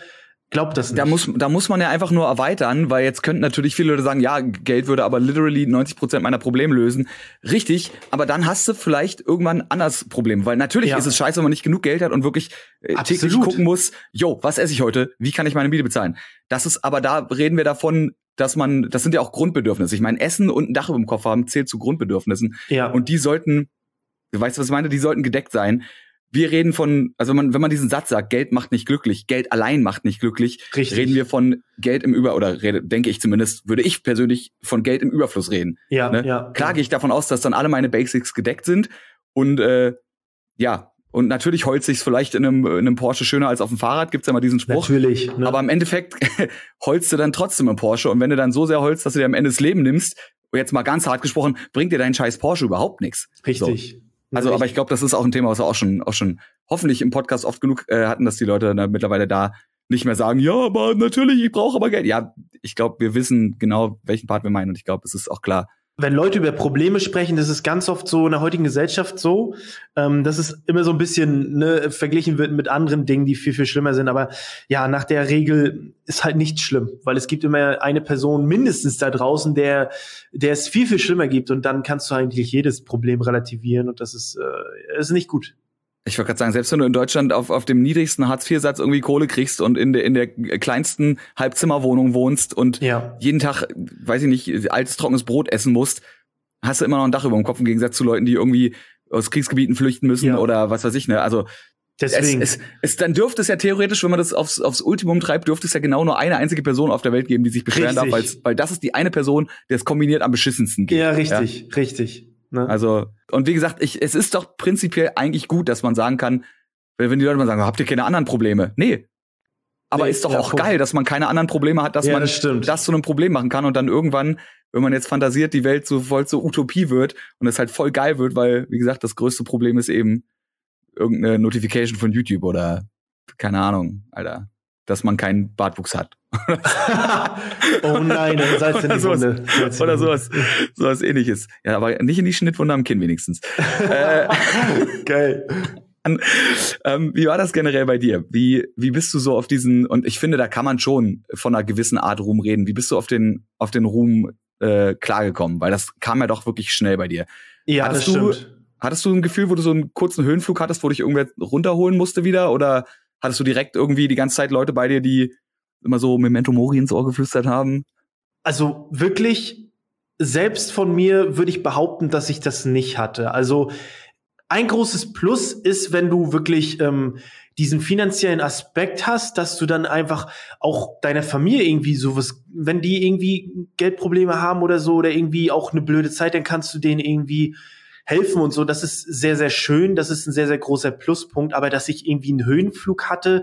Glaub das nicht. Da muss, da muss man ja einfach nur erweitern, weil jetzt könnten natürlich viele Leute sagen, ja, Geld würde aber literally neunzig Prozent meiner Probleme lösen. Richtig, aber dann hast du vielleicht irgendwann ein anderes Problem, weil natürlich ja. ist es scheiße, wenn man nicht genug Geld hat und wirklich äh, täglich gucken muss, yo, was esse ich heute? Wie kann ich meine Miete bezahlen? Das ist, aber da reden wir davon, dass man, das sind ja auch Grundbedürfnisse. Ich meine, Essen und ein Dach über dem Kopf haben zählt zu Grundbedürfnissen. Ja. Und die sollten, du weißt, was ich meine? Die sollten gedeckt sein. Wir reden von, also wenn man, wenn man diesen Satz sagt, Geld macht nicht glücklich, Geld allein macht nicht glücklich, Richtig. reden wir von Geld im Über, oder rede, denke ich zumindest, würde ich persönlich von Geld im Überfluss reden. Ja, ne? ja. Klar ja. gehe ich davon aus, dass dann alle meine Basics gedeckt sind und äh, ja, und natürlich heult sich's vielleicht in einem, in einem Porsche schöner als auf dem Fahrrad, gibt's ja mal diesen Spruch. Natürlich. Ne? Aber im Endeffekt heulst du dann trotzdem im Porsche und wenn du dann so sehr heulst, dass du dir am Ende das Leben nimmst, jetzt mal ganz hart gesprochen, bringt dir dein scheiß Porsche überhaupt nichts. Richtig. So. Also, aber ich glaube, das ist auch ein Thema, was wir auch schon, auch schon hoffentlich im Podcast oft genug äh, hatten, dass die Leute da mittlerweile da nicht mehr sagen, ja, aber natürlich, ich brauche aber Geld. Ja, ich glaube, wir wissen genau, welchen Part wir meinen und ich glaube, es ist auch klar. Wenn Leute über Probleme sprechen, das ist ganz oft so in der heutigen Gesellschaft so, ähm, dass es immer so ein bisschen ne, verglichen wird mit anderen Dingen, die viel, viel schlimmer sind. Aber ja, nach der Regel ist halt nicht schlimm, weil es gibt immer eine Person mindestens da draußen, der der es viel, viel schlimmer gibt. Und dann kannst du eigentlich jedes Problem relativieren und das ist, äh, ist nicht gut. Ich wollte gerade sagen, selbst wenn du in Deutschland auf, auf dem niedrigsten Hartz vier Satz irgendwie Kohle kriegst und in der, in der kleinsten Halbzimmerwohnung wohnst und ja. jeden Tag, weiß ich nicht, altes, trockenes Brot essen musst, hast du immer noch ein Dach über dem Kopf im Gegensatz zu Leuten, die irgendwie aus Kriegsgebieten flüchten müssen ja. oder was weiß ich, ne? Also, Deswegen. Es, es, es, dann dürfte es ja theoretisch, wenn man das aufs, aufs Ultimum treibt, dürfte es ja genau nur eine einzige Person auf der Welt geben, die sich beschweren richtig. darf, weil das ist die eine Person, der es kombiniert am beschissensten geht. Ja, richtig, ja? richtig. Ne? Also, und wie gesagt, ich, es ist doch prinzipiell eigentlich gut, dass man sagen kann, wenn die Leute mal sagen, habt ihr keine anderen Probleme? Nee. Aber nee, ist doch ja, auch voll. geil, dass man keine anderen Probleme hat, dass ja, man das, das zu einem Problem machen kann und dann irgendwann, wenn man jetzt fantasiert, die Welt so voll zur Utopie wird und es halt voll geil wird, weil, wie gesagt, das größte Problem ist eben irgendeine Notification von YouTube oder keine Ahnung, Alter, dass man keinen Bartwuchs hat. Oh nein, dann seid ihr nicht Hunde. Oder sowas, sowas ähnliches. Ja, aber nicht in die Schnittwunde am Kinn wenigstens. äh, Geil. Ähm, wie war das generell bei dir? Wie, wie bist du so auf diesen, und ich finde, da kann man schon von einer gewissen Art Ruhm reden. Wie bist du auf den, auf den Ruhm äh, klargekommen? Weil das kam ja doch wirklich schnell bei dir. Ja, hattest das du, stimmt. Hattest du ein Gefühl, wo du so einen kurzen Höhenflug hattest, wo dich irgendwer runterholen musste wieder? Oder hattest du direkt irgendwie die ganze Zeit Leute bei dir, die immer so Memento Mori ins Ohr geflüstert haben? Also wirklich, selbst von mir würde ich behaupten, dass ich das nicht hatte. Also ein großes Plus ist, wenn du wirklich ähm, diesen finanziellen Aspekt hast, dass du dann einfach auch deiner Familie irgendwie sowas, wenn die irgendwie Geldprobleme haben oder so oder irgendwie auch eine blöde Zeit, dann kannst du denen irgendwie helfen und so. Das ist sehr, sehr schön. Das ist ein sehr, sehr großer Pluspunkt. Aber dass ich irgendwie einen Höhenflug hatte,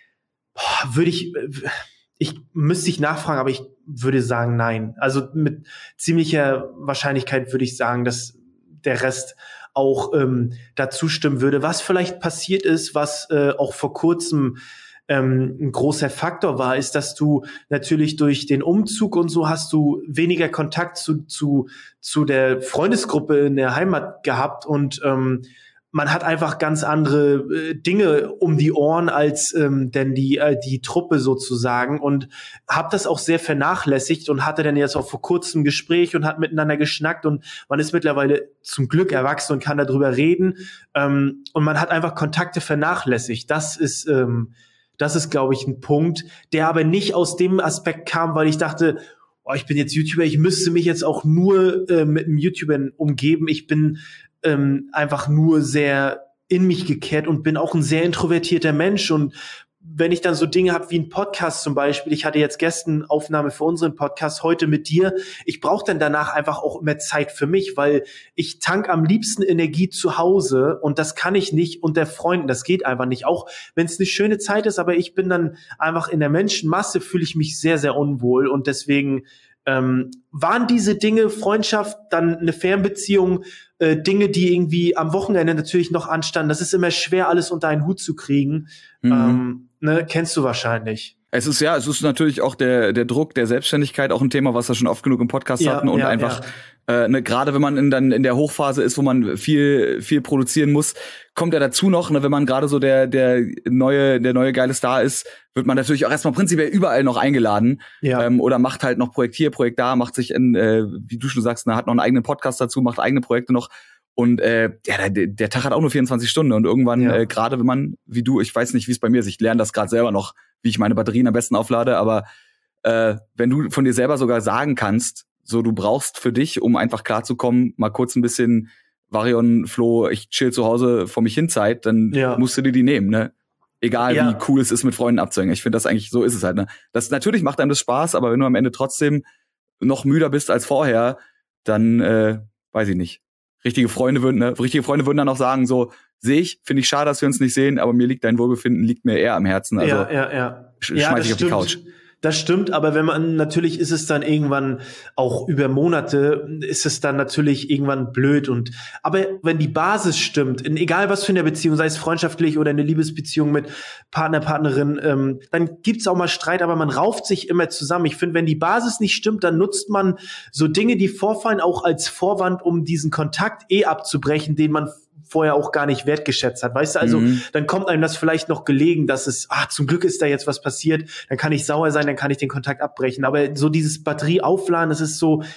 boah, würde ich, ich müsste ich nachfragen, aber ich würde sagen, nein. Also mit ziemlicher Wahrscheinlichkeit würde ich sagen, dass der Rest auch ähm, dazu stimmen würde. Was vielleicht passiert ist, was äh, auch vor kurzem ähm, ein großer Faktor war, ist, dass du natürlich durch den Umzug und so hast du weniger Kontakt zu zu zu der Freundesgruppe in der Heimat gehabt und ähm, man hat einfach ganz andere äh, Dinge um die Ohren als ähm, denn die äh, die Truppe sozusagen und habe das auch sehr vernachlässigt und hatte dann jetzt auch vor kurzem ein Gespräch und hat miteinander geschnackt und man ist mittlerweile zum Glück erwachsen und kann darüber reden ähm, und man hat einfach Kontakte vernachlässigt. Das ist ähm, das ist, glaube ich, ein Punkt, der aber nicht aus dem Aspekt kam, weil ich dachte, oh, ich bin jetzt YouTuber, ich müsste mich jetzt auch nur äh, mit einem YouTuber umgeben. Ich bin ähm, einfach nur sehr in mich gekehrt und bin auch ein sehr introvertierter Mensch. Und wenn ich dann so Dinge habe wie ein Podcast zum Beispiel, ich hatte jetzt gestern Aufnahme für unseren Podcast, heute mit dir, ich brauche dann danach einfach auch immer Zeit für mich, weil ich tank am liebsten Energie zu Hause und das kann ich nicht unter Freunden, das geht einfach nicht, auch wenn es eine schöne Zeit ist, aber ich bin dann einfach in der Menschenmasse, fühle ich mich sehr, sehr unwohl und deswegen ähm, waren diese Dinge, Freundschaft, dann eine Fernbeziehung, äh, Dinge, die irgendwie am Wochenende natürlich noch anstanden, das ist immer schwer, alles unter einen Hut zu kriegen, mhm. ähm, ne, kennst du wahrscheinlich. Es ist ja, es ist natürlich auch der der Druck der Selbstständigkeit auch ein Thema, was wir schon oft genug im Podcast ja, hatten und ja, einfach Äh, ne, gerade wenn man in, dann in der Hochphase ist, wo man viel viel produzieren muss, kommt ja dazu noch, ne, wenn man gerade so der der neue der neue geile Star ist, wird man natürlich auch erstmal prinzipiell überall noch eingeladen. Ja. Ähm, oder macht halt noch Projekt hier, Projekt da, macht sich in, äh, wie du schon sagst, ne, hat noch einen eigenen Podcast dazu, macht eigene Projekte noch. Und äh, ja, der, der Tag hat auch nur vierundzwanzig Stunden und irgendwann, Ja. äh, gerade wenn man, wie du, ich weiß nicht, wie es bei mir ist, ich lerne das gerade selber noch, wie ich meine Batterien am besten auflade, aber äh, wenn du von dir selber sogar sagen kannst, so du brauchst für dich, um einfach klarzukommen, mal kurz ein bisschen Varion, Flo, ich chill zu Hause vor mich hin Zeit, dann Ja. musst du dir die nehmen, ne? Egal Ja. wie cool es ist, mit Freunden abzuhängen. Ich finde das eigentlich, so ist es halt, ne? Das natürlich macht einem das Spaß, aber wenn du am Ende trotzdem noch müder bist als vorher, dann äh, weiß ich nicht. Richtige Freunde würden, ne? Richtige Freunde würden dann auch sagen, so, sehe ich, finde ich schade, dass wir uns nicht sehen, aber mir liegt dein Wohlbefinden, liegt mir eher am Herzen. Also ja, ja, ja. sch Ja, schmeiß das ich auf die stimmt. Couch. Das stimmt, aber wenn man, natürlich ist es dann irgendwann auch über Monate, ist es dann natürlich irgendwann blöd und, aber wenn die Basis stimmt, in egal was für eine Beziehung, sei es freundschaftlich oder eine Liebesbeziehung mit Partner, Partnerin, ähm, dann gibt's auch mal Streit, aber man rauft sich immer zusammen. Ich finde, wenn die Basis nicht stimmt, dann nutzt man so Dinge, die vorfallen, auch als Vorwand, um diesen Kontakt eh abzubrechen, den man vorher auch gar nicht wertgeschätzt hat, weißt du, also Mhm. dann kommt einem das vielleicht noch gelegen, dass es, ah, zum Glück ist da jetzt was passiert, dann kann ich sauer sein, dann kann ich den Kontakt abbrechen, aber so dieses Batterie aufladen, das ist so,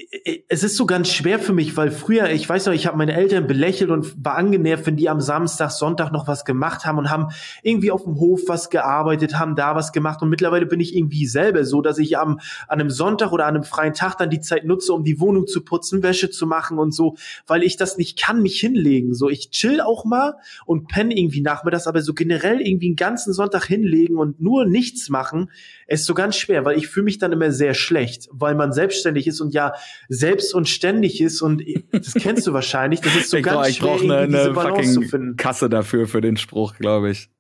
es ist so ganz schwer für mich, weil früher, ich weiß noch, ich habe meine Eltern belächelt und war angenervt, wenn die am Samstag, Sonntag noch was gemacht haben und haben irgendwie auf dem Hof was gearbeitet, haben da was gemacht und mittlerweile bin ich irgendwie selber so, dass ich am an einem Sonntag oder an einem freien Tag dann die Zeit nutze, um die Wohnung zu putzen, Wäsche zu machen und so, weil ich das nicht kann, mich hinlegen. So, ich chill auch mal und penne irgendwie nachmittags, aber so generell irgendwie einen ganzen Sonntag hinlegen und nur nichts machen, ist so ganz schwer, weil ich fühle mich dann immer sehr schlecht, weil man selbstständig ist und ja selbst und ständig ist und das kennst du wahrscheinlich, das ist so ich ganz brauch, ich schwer, brauche irgendwie eine, diese eine Balance zu fucking finden. Kasse dafür, für den Spruch, glaube ich.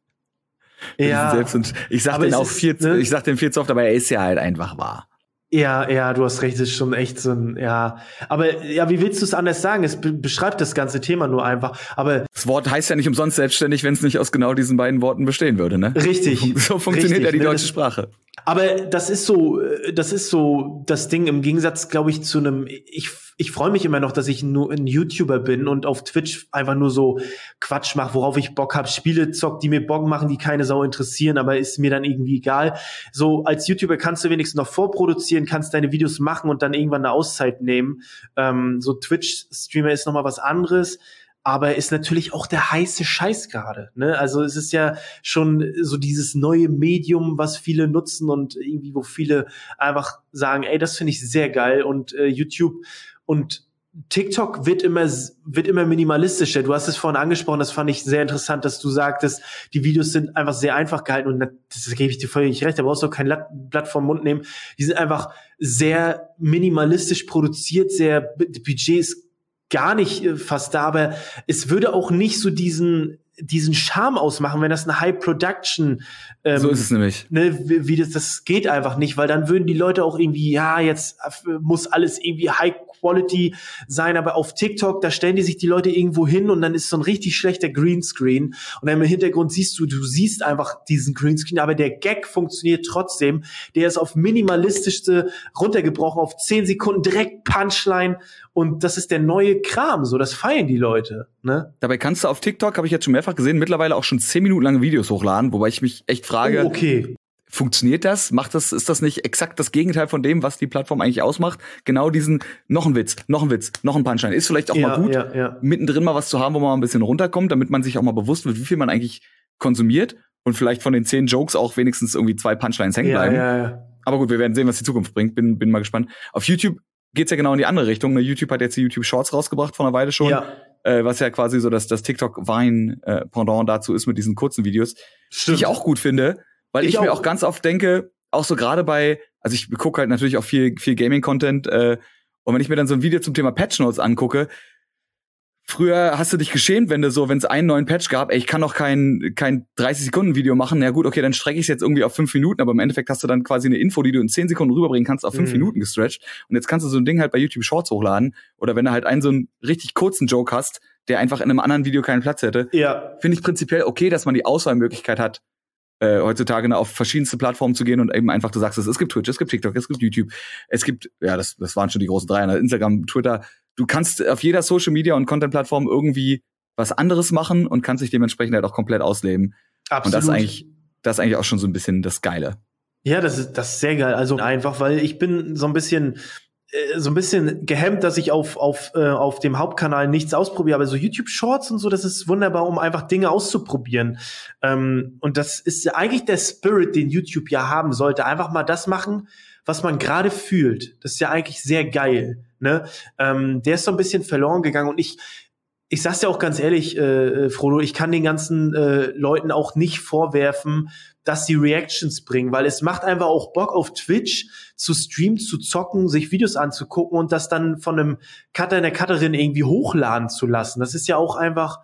Für Ja, diesen Selbst und ich sag aber den es auch ist, viel, ne? ich sag den viel zu oft, aber er ist ja halt einfach wahr. Ja, ja, du hast recht, das ist schon echt so ein, ja. Aber ja, wie willst du es anders sagen? Es be beschreibt das ganze Thema nur einfach. Aber Das Wort heißt ja nicht umsonst selbstständig, wenn es nicht aus genau diesen beiden Worten bestehen würde, ne? richtig. So funktioniert richtig, ja die ne? deutsche Das, Sprache. aber das ist so, äh, das ist so das Ding im Gegensatz, glaube ich, zu einem, ich, ich freue mich immer noch, dass ich nur ein YouTuber bin und auf Twitch einfach nur so Quatsch mache, worauf ich Bock habe, Spiele zockt, die mir Bock machen, die keine Sau interessieren, aber ist mir dann irgendwie egal. So als YouTuber kannst du wenigstens noch vorproduzieren, kannst deine Videos machen und dann irgendwann eine Auszeit nehmen. Ähm, so Twitch-Streamer ist nochmal was anderes. Aber ist natürlich auch der heiße Scheiß gerade, ne? Also es ist ja schon so dieses neue Medium, was viele nutzen und irgendwie, wo viele einfach sagen, ey, das finde ich sehr geil und äh, YouTube und TikTok wird immer wird immer minimalistischer. Du hast es vorhin angesprochen, das fand ich sehr interessant, dass du sagtest, die Videos sind einfach sehr einfach gehalten und das gebe ich dir völlig recht, da brauchst du auch kein Blatt vom Mund nehmen. Die sind einfach sehr minimalistisch produziert, sehr Budget ist gar nicht äh, fast da, aber es würde auch nicht so diesen diesen Charme ausmachen, wenn das eine High Production ähm, So ist es nämlich. ne, wie, wie das das geht einfach nicht, weil dann würden die Leute auch irgendwie, ja, jetzt muss alles irgendwie High Quality sein, aber auf TikTok, da stellen die sich die Leute irgendwo hin und dann ist so ein richtig schlechter Greenscreen und dann im Hintergrund siehst du, du siehst einfach diesen Greenscreen, aber der Gag funktioniert trotzdem, der ist auf minimalistischste runtergebrochen, auf zehn Sekunden direkt Punchline und das ist der neue Kram, so, das feiern die Leute, ne? Dabei kannst du auf TikTok, habe ich jetzt schon mehrfach gesehen, mittlerweile auch schon zehn Minuten lange Videos hochladen, wobei ich mich echt frage, Oh, okay. funktioniert das? Macht das, ist das nicht exakt das Gegenteil von dem, was die Plattform eigentlich ausmacht? Genau diesen, noch ein Witz, noch ein Witz, noch ein Punchline. Ist vielleicht auch Ja, mal gut, ja, ja. mittendrin mal was zu haben, wo man mal ein bisschen runterkommt, damit man sich auch mal bewusst wird, wie viel man eigentlich konsumiert und vielleicht von den zehn Jokes auch wenigstens irgendwie zwei Punchlines hängen Ja, bleiben. ja, ja. Aber gut, wir werden sehen, was die Zukunft bringt. Bin, bin mal gespannt. Auf YouTube geht's ja genau in die andere Richtung. Ne? YouTube hat jetzt die YouTube Shorts rausgebracht vor einer Weile schon. Ja. Äh, was ja quasi so das, das TikTok-Vine-Pendant äh, dazu ist mit diesen kurzen Videos. Stimmt. Die ich auch gut finde, weil ich, Ich mir auch. auch ganz oft denke, auch so gerade bei, also ich gucke halt natürlich auch viel, viel Gaming-Content, äh, und wenn ich mir dann so ein Video zum Thema Patch Notes angucke, früher hast du dich geschämt, wenn du so, wenn es einen neuen Patch gab, ey, ich kann doch kein, kein dreißig Sekunden Video machen, na gut, okay, dann strecke ich es jetzt irgendwie auf fünf Minuten, aber im Endeffekt hast du dann quasi eine Info, die du in zehn Sekunden rüberbringen kannst, auf fünf Mhm. Minuten gestretcht. Und jetzt kannst du so ein Ding halt bei YouTube Shorts hochladen, oder wenn du halt einen so einen richtig kurzen Joke hast, der einfach in einem anderen Video keinen Platz hätte, Ja. finde ich prinzipiell okay, dass man die Auswahlmöglichkeit hat, äh, heutzutage auf verschiedenste Plattformen zu gehen und eben einfach, du sagst es, es gibt Twitch, es gibt TikTok, es gibt YouTube, es gibt, ja, das, das waren schon die großen drei, Instagram, Twitter. Du kannst auf jeder Social Media und Content-Plattform irgendwie was anderes machen und kannst dich dementsprechend halt auch komplett ausleben. Absolut. Und das ist eigentlich, das ist eigentlich auch schon so ein bisschen das Geile. Ja, das ist, das ist sehr geil. Also einfach, weil ich bin so ein bisschen, äh, so ein bisschen gehemmt, dass ich auf, auf, äh, auf dem Hauptkanal nichts ausprobiere. Aber so YouTube Shorts und so, das ist wunderbar, um einfach Dinge auszuprobieren. Ähm, und das ist ja eigentlich der Spirit, den YouTube ja haben sollte. Einfach mal das machen, was man gerade fühlt. Das ist ja eigentlich sehr geil, ne? Ähm, der ist so ein bisschen verloren gegangen und ich, Ich sag's dir auch ganz ehrlich, äh, Frodo, ich kann den ganzen äh, Leuten auch nicht vorwerfen, dass sie Reactions bringen, weil es macht einfach auch Bock auf Twitch zu streamen, zu zocken, sich Videos anzugucken und das dann von einem Cutter, einer Cutterin irgendwie hochladen zu lassen. Das ist ja auch einfach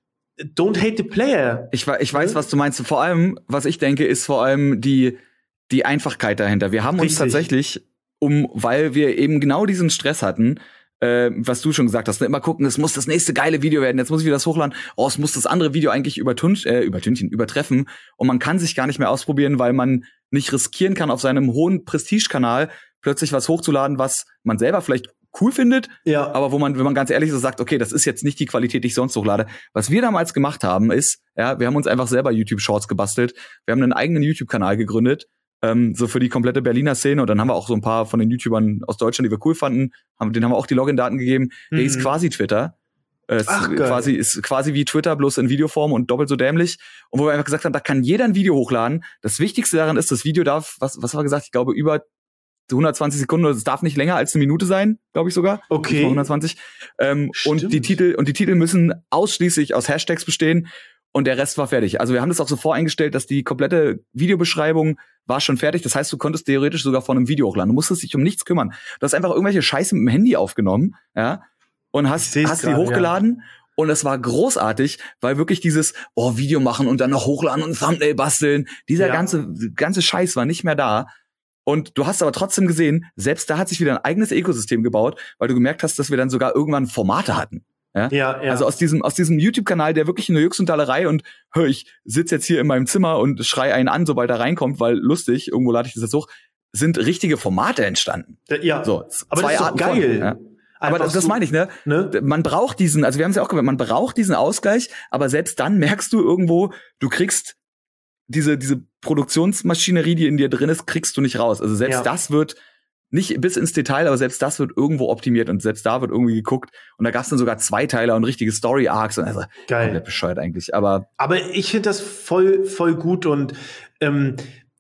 don't hate the player. Ich, ich weiß, was du meinst. Vor allem, was ich denke, ist vor allem die die Einfachkeit dahinter. Wir haben uns Richtig. tatsächlich, um, weil wir eben genau diesen Stress hatten, Äh, was du schon gesagt hast, ne? Immer gucken, es muss das nächste geile Video werden, jetzt muss ich wieder das hochladen, oh, es muss das andere Video eigentlich übertun, äh, übertünchen, übertreffen und man kann sich gar nicht mehr ausprobieren, weil man nicht riskieren kann, auf seinem hohen Prestige-Kanal plötzlich was hochzuladen, was man selber vielleicht cool findet, ja. aber wo man, wenn man ganz ehrlich so sagt, okay, das ist jetzt nicht die Qualität, die ich sonst hochlade. Was wir damals gemacht haben, ist, ja, wir haben uns einfach selber YouTube-Shorts gebastelt, wir haben einen eigenen YouTube-Kanal gegründet, Ähm, so für die komplette Berliner Szene. Und dann haben wir auch so ein paar von den YouTubern aus Deutschland, die wir cool fanden, haben, denen haben wir auch die Login-Daten gegeben. Der mhm. hieß quasi Twitter. Äh, ist Ach, quasi, ist quasi wie Twitter, bloß in Videoform und doppelt so dämlich. Und wo wir einfach gesagt haben, da kann jeder ein Video hochladen. Das Wichtigste daran ist, das Video darf, was, was haben wir gesagt? Ich glaube, über hundertzwanzig Sekunden, oder es darf nicht länger als eine Minute sein, glaube ich sogar. Okay. hundertzwanzig. Ähm, und die Titel, und die Titel müssen ausschließlich aus Hashtags bestehen. Und der Rest war fertig. Also wir haben das auch so voreingestellt, dass die komplette Videobeschreibung war schon fertig. Das heißt, du konntest theoretisch sogar von einem Video hochladen. Du musstest dich um nichts kümmern. Du hast einfach irgendwelche Scheiße mit dem Handy aufgenommen, ja, und hast, hast die hochgeladen. Ja. Und es war großartig, weil wirklich dieses, oh, Video machen und dann noch hochladen und Thumbnail basteln, dieser ja. ganze, ganze Scheiß war nicht mehr da. Und du hast aber trotzdem gesehen, selbst da hat sich wieder ein eigenes Ökosystem gebaut, weil du gemerkt hast, dass wir dann sogar irgendwann Formate hatten. Ja? Ja, ja. Also aus diesem aus diesem YouTube-Kanal, der wirklich eine Jux und Dallerei und hör, ich sitze jetzt hier in meinem Zimmer und schrei einen an, sobald er reinkommt, weil lustig, irgendwo lade ich das jetzt hoch, sind richtige Formate entstanden. Ja, so, aber das ist doch geil. Von, ja? Aber das, das so, meine ich, ne? ne? Man braucht diesen, also wir haben es ja auch gehört, man braucht diesen Ausgleich, aber selbst dann merkst du irgendwo, du kriegst diese diese Produktionsmaschinerie, die in dir drin ist, kriegst du nicht raus. Also selbst ja. das wird nicht bis ins Detail, aber selbst das wird irgendwo optimiert und selbst da wird irgendwie geguckt. Und da gab es dann sogar Zweiteiler und richtige Story-Arcs. Also geil. Komplett bescheuert eigentlich. Aber, aber ich finde das voll, voll gut und ähm,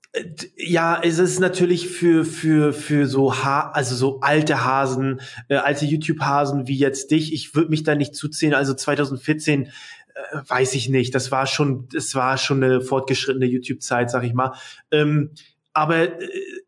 ja, es ist natürlich für für für so ha also so alte Hasen, äh, alte YouTube-Hasen wie jetzt dich. Ich würde mich da nicht zuziehen. Also zwanzig vierzehn äh, weiß ich nicht. Das war schon, das war schon eine fortgeschrittene YouTube-Zeit, sag ich mal. Ähm, aber äh,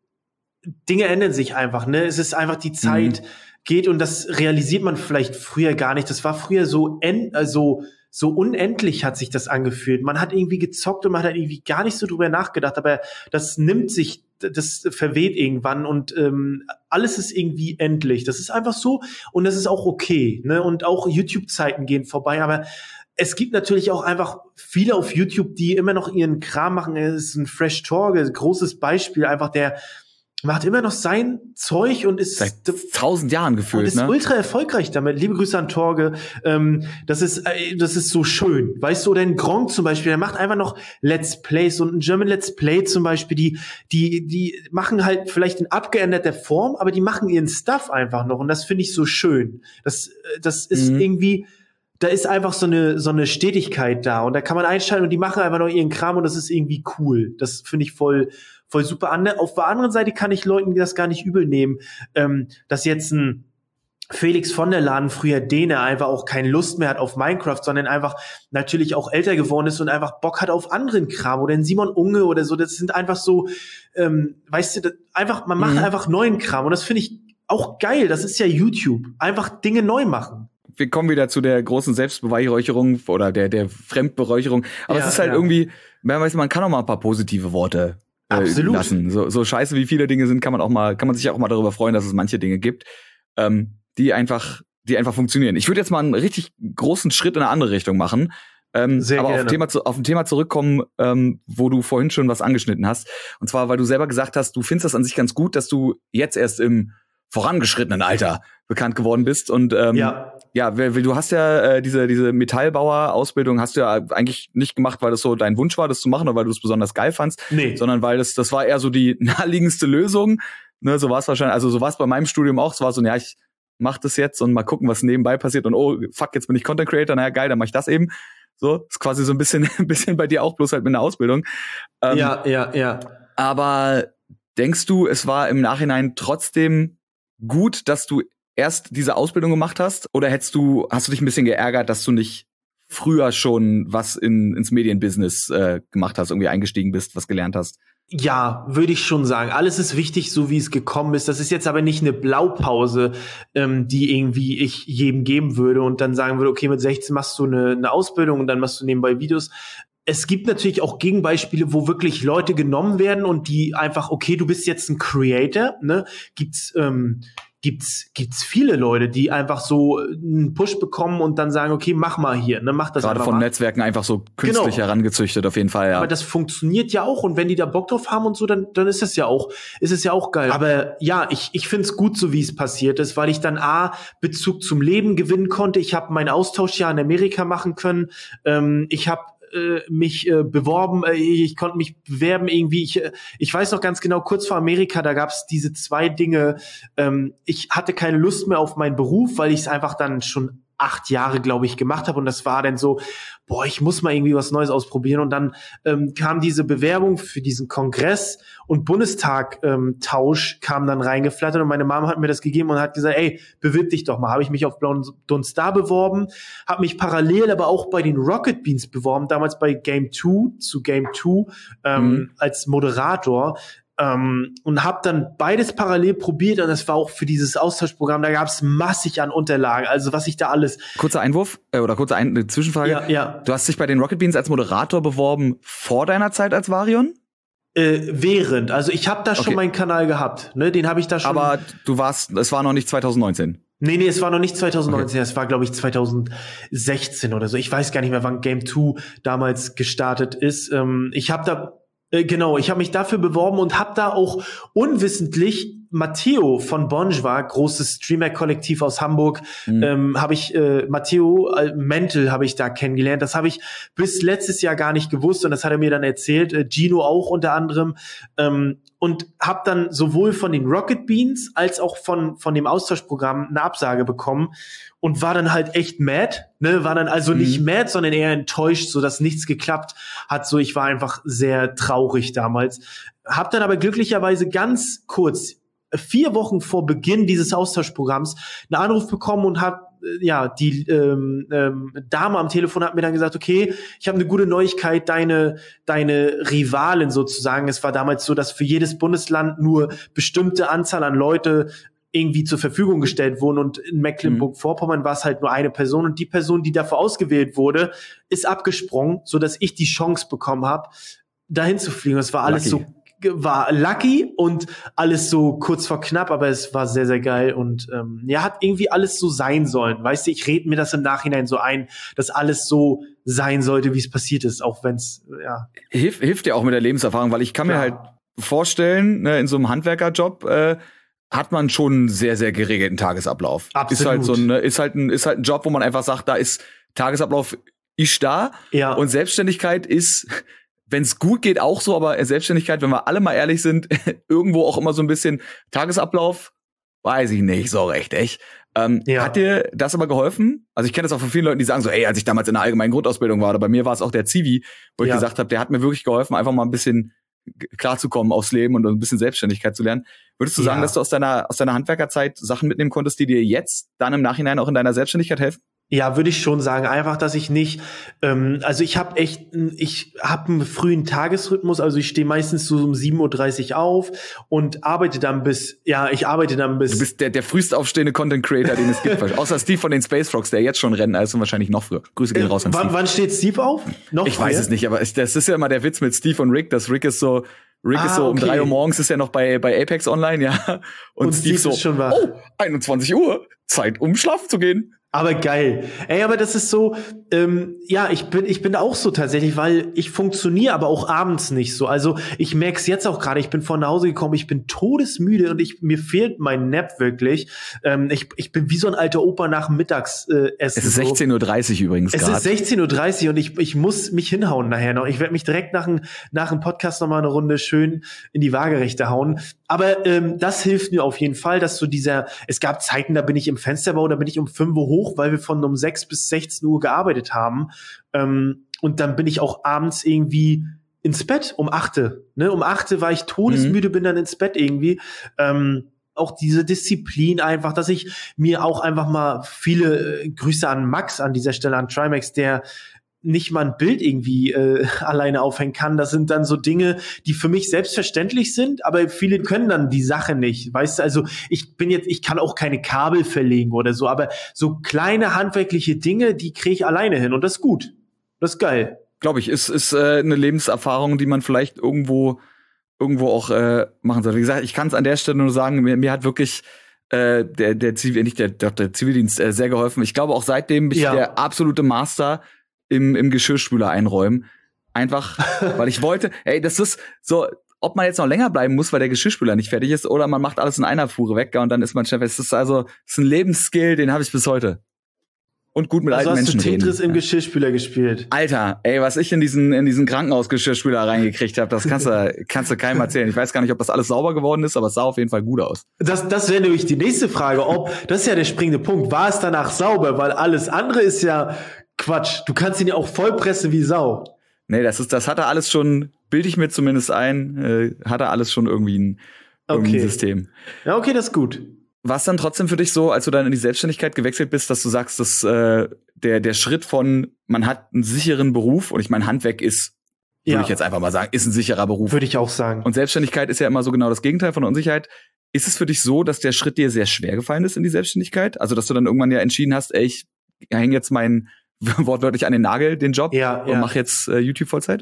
Dinge ändern sich einfach, ne? Es ist einfach, die Zeit mhm. geht und das realisiert man vielleicht früher gar nicht. Das war früher so end, also so unendlich hat sich das angefühlt. Man hat irgendwie gezockt und man hat irgendwie gar nicht so drüber nachgedacht, aber das nimmt sich, das verweht irgendwann und ähm, alles ist irgendwie endlich. Das ist einfach so und das ist auch okay, ne? Und auch YouTube-Zeiten gehen vorbei, aber es gibt natürlich auch einfach viele auf YouTube, die immer noch ihren Kram machen. Es ist ein Fresh Torge, großes Beispiel, einfach der macht immer noch sein Zeug und ist seit tausend Jahren gefühlt, und ist ne? ultra erfolgreich damit. Liebe Grüße an Torge. Ähm, das ist, äh, das ist so schön. Weißt du, oder ein Gronk zum Beispiel, der macht einfach noch Let's Plays und ein German Let's Play zum Beispiel, die, die, die machen halt vielleicht in abgeänderter Form, aber die machen ihren Stuff einfach noch und das finde ich so schön. Das, das ist mhm. irgendwie, da ist einfach so eine, so eine Stetigkeit da und da kann man einschalten und die machen einfach noch ihren Kram und das ist irgendwie cool. Das finde ich voll, voll super. Auf der anderen Seite kann ich Leuten das gar nicht übel nehmen, ähm, dass jetzt ein Felix von der Laden, früher Däne, einfach auch keine Lust mehr hat auf Minecraft, sondern einfach natürlich auch älter geworden ist und einfach Bock hat auf anderen Kram oder ein Simon Unge oder so. Das sind einfach so, ähm, weißt du, das, einfach, man macht mhm. einfach neuen Kram und das finde ich auch geil. Das ist ja YouTube. Einfach Dinge neu machen. Wir kommen wieder zu der großen Selbstbeweihräucherung oder der, der Fremdberäucherung. Aber ja, es ist halt ja. irgendwie, man kann auch mal ein paar positive Worte Äh, Absolut. lassen. So, so scheiße wie viele Dinge sind, kann man auch mal, kann man sich auch mal darüber freuen, dass es manche Dinge gibt, ähm, die einfach, die einfach funktionieren. Ich würde jetzt mal einen richtig großen Schritt in eine andere Richtung machen. Ähm, Sehr aber gerne. auf, Thema, auf ein Thema zurückkommen, ähm, wo du vorhin schon was angeschnitten hast. Und zwar, weil du selber gesagt hast, du findest das an sich ganz gut, dass du jetzt erst im vorangeschrittenen Alter bekannt geworden bist. Und ähm, Ja. ja, weil du hast ja äh, diese diese Metallbauer-Ausbildung hast du ja eigentlich nicht gemacht, weil das so dein Wunsch war, das zu machen oder weil du es besonders geil fandst, Nee. sondern weil das das war eher so die naheliegendste Lösung. Ne, so war es wahrscheinlich, also so war es bei meinem Studium auch. Es war so, ja, ich mach das jetzt und mal gucken, was nebenbei passiert. Und oh, fuck, jetzt bin ich Content Creator, naja, geil, dann mach ich das eben. So, ist quasi so ein bisschen ein bisschen bei dir auch, bloß halt mit einer Ausbildung. Ähm, ja, ja, ja. Aber denkst du, es war im Nachhinein trotzdem gut, dass du erst diese Ausbildung gemacht hast? Oder hättest du, hast du dich ein bisschen geärgert, dass du nicht früher schon was in, ins Medienbusiness äh, gemacht hast, irgendwie eingestiegen bist, was gelernt hast? Ja, würde ich schon sagen. Alles ist wichtig, so wie es gekommen ist. Das ist jetzt aber nicht eine Blaupause, ähm, die irgendwie ich jedem geben würde und dann sagen würde, okay, mit sechzehn machst du eine, eine Ausbildung und dann machst du nebenbei Videos. Es gibt natürlich auch Gegenbeispiele, wo wirklich Leute genommen werden und die einfach, okay, du bist jetzt ein Creator, ne? Gibt's, ähm, gibt's, gibt's viele Leute, die einfach so einen Push bekommen und dann sagen, okay, mach mal hier, ne? Mach das Gerade einfach von mal. Netzwerken einfach so künstlich Genau. herangezüchtet, auf jeden Fall, ja. Aber das funktioniert ja auch und wenn die da Bock drauf haben und so, dann, dann ist es ja auch, ist es ja auch geil. Aber ja, ich, ich find's gut, so wie es passiert ist, weil ich dann A, Bezug zum Leben gewinnen konnte. Ich habe mein Austauschjahr in Amerika machen können. Ähm, ich habe mich äh, beworben, äh, ich konnte mich bewerben irgendwie, ich, äh, ich weiß noch ganz genau, kurz vor Amerika, da gab es diese zwei Dinge, ähm, ich hatte keine Lust mehr auf meinen Beruf, weil ich es einfach dann schon acht Jahre, glaube ich, gemacht habe und das war dann so, boah, ich muss mal irgendwie was Neues ausprobieren und dann ähm, kam diese Bewerbung für diesen Kongress und Bundestag-Tausch ähm, kam dann reingeflattert und meine Mama hat mir das gegeben und hat gesagt, ey, bewirb dich doch mal. Habe ich mich auf Blauen Dunst da beworben, habe mich parallel aber auch bei den Rocket Beans beworben, damals bei Game zwei zu Game zwei ähm, mhm. als Moderator. Um, und habe dann beides parallel probiert und das war auch für dieses Austauschprogramm, da gab es massig an Unterlagen, also was ich da alles... Kurzer Einwurf äh, oder kurze Ein- eine Zwischenfrage. Ja, ja. Du hast dich bei den Rocket Beans als Moderator beworben vor deiner Zeit als Varion? Äh, während, also ich habe da schon okay. meinen Kanal gehabt, ne, den habe ich da schon... Aber du warst, es war noch nicht zwanzig neunzehn? Nee, nee, es war noch nicht zwanzig neunzehn, okay. Es war, glaube ich, zwanzig sechzehn oder so. Ich weiß gar nicht mehr, wann Game zwei damals gestartet ist. Ähm, ich habe da Genau, ich habe mich dafür beworben und habe da auch unwissentlich Matteo von Bonjwa, großes Streamer-Kollektiv aus Hamburg, mhm. ähm, habe ich äh, Matteo äh, Mental habe ich da kennengelernt. Das habe ich bis letztes Jahr gar nicht gewusst und das hat er mir dann erzählt. Äh, Gino auch unter anderem. Ähm, und habe dann sowohl von den Rocket Beans als auch von von dem Austauschprogramm eine Absage bekommen und war dann halt echt mad, ne, war dann also mhm. nicht mad, sondern eher enttäuscht, so dass nichts geklappt hat, so ich war einfach sehr traurig damals. Hab dann aber glücklicherweise ganz kurz vier Wochen vor Beginn dieses Austauschprogramms einen Anruf bekommen und hat ja, die ähm, ähm, Dame am Telefon hat mir dann gesagt, okay, ich habe eine gute Neuigkeit, deine deine Rivalin sozusagen. Es war damals so, dass für jedes Bundesland nur bestimmte Anzahl an Leute irgendwie zur Verfügung gestellt wurden und in Mecklenburg-Vorpommern war es halt nur eine Person und die Person, die dafür ausgewählt wurde, ist abgesprungen, so dass ich die Chance bekommen habe, dahin zu fliegen. Es war alles Lucky. so war lucky und alles so kurz vor knapp, aber es war sehr, sehr geil und ähm, ja, hat irgendwie alles so sein sollen. Weißt du, ich rede mir das im Nachhinein so ein, dass alles so sein sollte, wie es passiert ist, auch wenn es, ja. Hilf, hilft dir auch mit der Lebenserfahrung, weil ich kann Klar. mir halt vorstellen, ne, in so einem Handwerkerjob äh, hat man schon einen sehr, sehr geregelten Tagesablauf. Absolut. Ist halt so ein, ist halt ein, ist halt ein Job, wo man einfach sagt, da ist Tagesablauf ist da ja. und Selbstständigkeit ist wenn es gut geht, auch so, aber Selbstständigkeit, wenn wir alle mal ehrlich sind, irgendwo auch immer so ein bisschen Tagesablauf, weiß ich nicht so recht, echt. Ähm, ja. Hat dir das aber geholfen? Also ich kenne das auch von vielen Leuten, die sagen so, ey, als ich damals in der allgemeinen Grundausbildung war, oder bei mir war es auch der Zivi, wo ja. ich gesagt habe, der hat mir wirklich geholfen, einfach mal ein bisschen klarzukommen aufs Leben und ein bisschen Selbstständigkeit zu lernen. Würdest du sagen, ja. dass du aus deiner aus deiner Handwerkerzeit Sachen mitnehmen konntest, die dir jetzt dann im Nachhinein auch in deiner Selbstständigkeit helfen? Ja, würde ich schon sagen. Einfach, dass ich nicht, ähm, also ich habe echt, ich habe einen frühen Tagesrhythmus, also ich stehe meistens so um sieben Uhr dreißig auf und arbeite dann bis, ja, ich arbeite dann bis... Du bist der, der frühest aufstehende Content Creator, den es gibt. Außer Steve von den Space Frogs, der jetzt schon rennt, also wahrscheinlich noch früher. Grüße gehen raus an äh, Steve. Wann steht Steve auf? Noch ich früher? weiß es nicht, aber das ist ja immer der Witz mit Steve und Rick, dass Rick ist so, Rick ah, ist so um okay. drei Uhr morgens, ist ja noch bei, bei Apex online, ja. Und, und Steve, Steve so, ist schon wach. oh, einundzwanzig Uhr, Zeit um schlafen zu gehen. Aber geil. Ey, aber das ist so, ähm, ja, ich bin ich bin auch so tatsächlich, weil ich funktioniere aber auch abends nicht so. Also ich merke es jetzt auch gerade, ich bin von nach Hause gekommen, ich bin todesmüde und ich mir fehlt mein Nap wirklich. Ähm, ich, ich bin wie so ein alter Opa nach dem Mittagsessen. Äh, es ist sechzehn Uhr dreißig übrigens Es grad. ist sechzehn Uhr dreißig und ich, ich muss mich hinhauen nachher noch. Ich werde mich direkt nach dem nach dem Podcast noch mal eine Runde schön in die Waagerechte hauen. Aber ähm, das hilft mir auf jeden Fall, dass so dieser, es gab Zeiten, da bin ich im Fensterbau, da bin ich um fünf Uhr hoch, weil wir von um sechs bis sechzehn Uhr gearbeitet haben. Ähm, und dann bin ich auch abends irgendwie ins Bett um acht. Ne? Um acht war ich todesmüde, mhm. bin dann ins Bett irgendwie. Ähm, auch diese Disziplin einfach, dass ich mir auch einfach mal viele äh, Grüße an Max an dieser Stelle, an Trimax, der nicht mal ein Bild irgendwie äh, alleine aufhängen kann. Das sind dann so Dinge, die für mich selbstverständlich sind, aber viele können dann die Sache nicht. Weißt du, also ich bin jetzt, ich kann auch keine Kabel verlegen oder so, aber so kleine handwerkliche Dinge, die kriege ich alleine hin und das ist gut. Das ist geil. Glaube ich, ist ist äh, eine Lebenserfahrung, die man vielleicht irgendwo irgendwo auch äh, machen soll. Wie gesagt, ich kann es an der Stelle nur sagen, mir, mir hat wirklich äh, der der Zivil nicht der, der Zivildienst äh, sehr geholfen. Ich glaube auch seitdem bin ich ja. der absolute Master im im Geschirrspüler einräumen. Einfach, weil ich wollte, ey, das ist so, ob man jetzt noch länger bleiben muss, weil der Geschirrspüler nicht fertig ist, oder man macht alles in einer Fuhre weg und dann ist man schnell. Es ist also, es ist ein Lebensskill, den habe ich bis heute. Und gut mit also alten Menschen reden. Hast du Tetris im Geschirrspüler gespielt? Alter, ey, was ich in diesen in diesen Krankenhausgeschirrspüler reingekriegt habe, das kannst du kannst du keinem erzählen. Ich weiß gar nicht, ob das alles sauber geworden ist, aber es sah auf jeden Fall gut aus. Das das wäre nämlich die nächste Frage, ob das ist ja der springende Punkt. War es danach sauber, weil alles andere ist ja Quatsch. Du kannst ihn ja auch vollpressen wie Sau. Nee, das ist das hat er alles schon, bilde ich mir zumindest ein, äh, hat er alles schon irgendwie ein, irgendwie okay. ein System. Ja, okay, das ist gut. War es dann trotzdem für dich so, als du dann in die Selbstständigkeit gewechselt bist, dass du sagst, dass äh, der der Schritt von man hat einen sicheren Beruf, und ich meine, Handwerk ist, würde ja. ich jetzt einfach mal sagen, ist ein sicherer Beruf. Würde ich auch sagen. Und Selbstständigkeit ist ja immer so genau das Gegenteil von der Unsicherheit. Ist es für dich so, dass der Schritt dir sehr schwer gefallen ist in die Selbstständigkeit? Also, dass du dann irgendwann ja entschieden hast, ey, ich hänge jetzt meinen wortwörtlich an den Nagel, den Job, ja, und ja. mach jetzt äh, YouTube Vollzeit?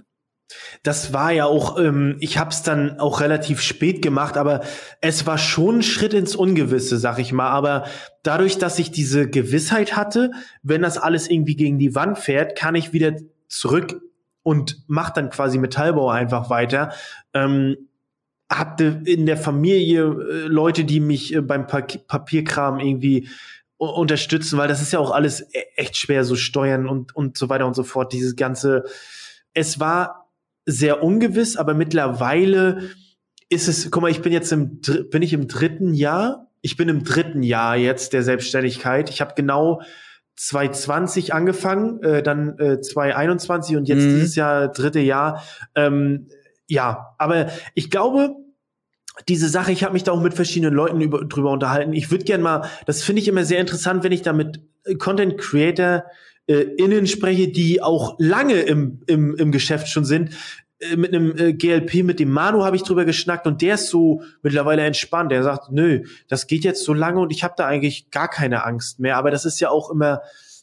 Das war ja auch, ähm, ich habe es dann auch relativ spät gemacht, aber es war schon ein Schritt ins Ungewisse, sag ich mal. Aber dadurch, dass ich diese Gewissheit hatte, wenn das alles irgendwie gegen die Wand fährt, kann ich wieder zurück und mach dann quasi Metallbau einfach weiter. Ähm, hatte in der Familie äh, Leute, die mich äh, beim pa- Papierkram irgendwie unterstützen, weil das ist ja auch alles echt schwer, so Steuern und und so weiter und so fort. Dieses ganze, es war sehr ungewiss, aber mittlerweile ist es, guck mal, ich bin jetzt im, bin ich im dritten Jahr? Ich bin im dritten Jahr jetzt der Selbstständigkeit. Ich habe genau zwanzig zwanzig angefangen, äh, dann äh, zwanzig einundzwanzig und jetzt mhm. dieses Jahr, dritte Jahr. Ähm, ja, aber ich glaube, diese Sache, ich habe mich da auch mit verschiedenen Leuten über, drüber unterhalten. Ich würde gerne mal, das finde ich immer sehr interessant, wenn ich da mit Content Creator äh, innen spreche, die auch lange im, im, im Geschäft schon sind. Äh, mit einem äh, G L P, mit dem Manu habe ich drüber geschnackt und der ist so mittlerweile entspannt. Der sagt, nö, das geht jetzt so lange und ich habe da eigentlich gar keine Angst mehr. Aber das ist ja auch immer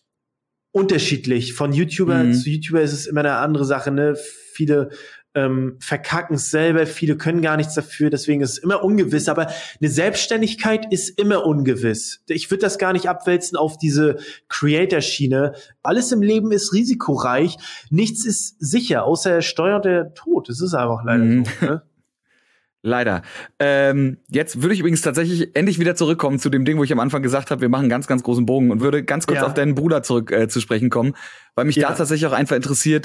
unterschiedlich. Von YouTuber mhm. zu YouTuber ist es immer eine andere Sache, ne? Viele ähm, verkacken es selber, viele können gar nichts dafür, deswegen ist es immer ungewiss, aber eine Selbstständigkeit ist immer ungewiss. Ich würde das gar nicht abwälzen auf diese Creator-Schiene. Alles im Leben ist risikoreich, nichts ist sicher, außer Steuer und der Tod. Das ist einfach leider mhm. so. Ne? Leider. Ähm, jetzt würde ich übrigens tatsächlich endlich wieder zurückkommen zu dem Ding, wo ich am Anfang gesagt habe, wir machen einen ganz, ganz großen Bogen, und würde ganz kurz ja. auf deinen Bruder zurück äh, zu sprechen kommen, weil mich ja. da tatsächlich auch einfach interessiert,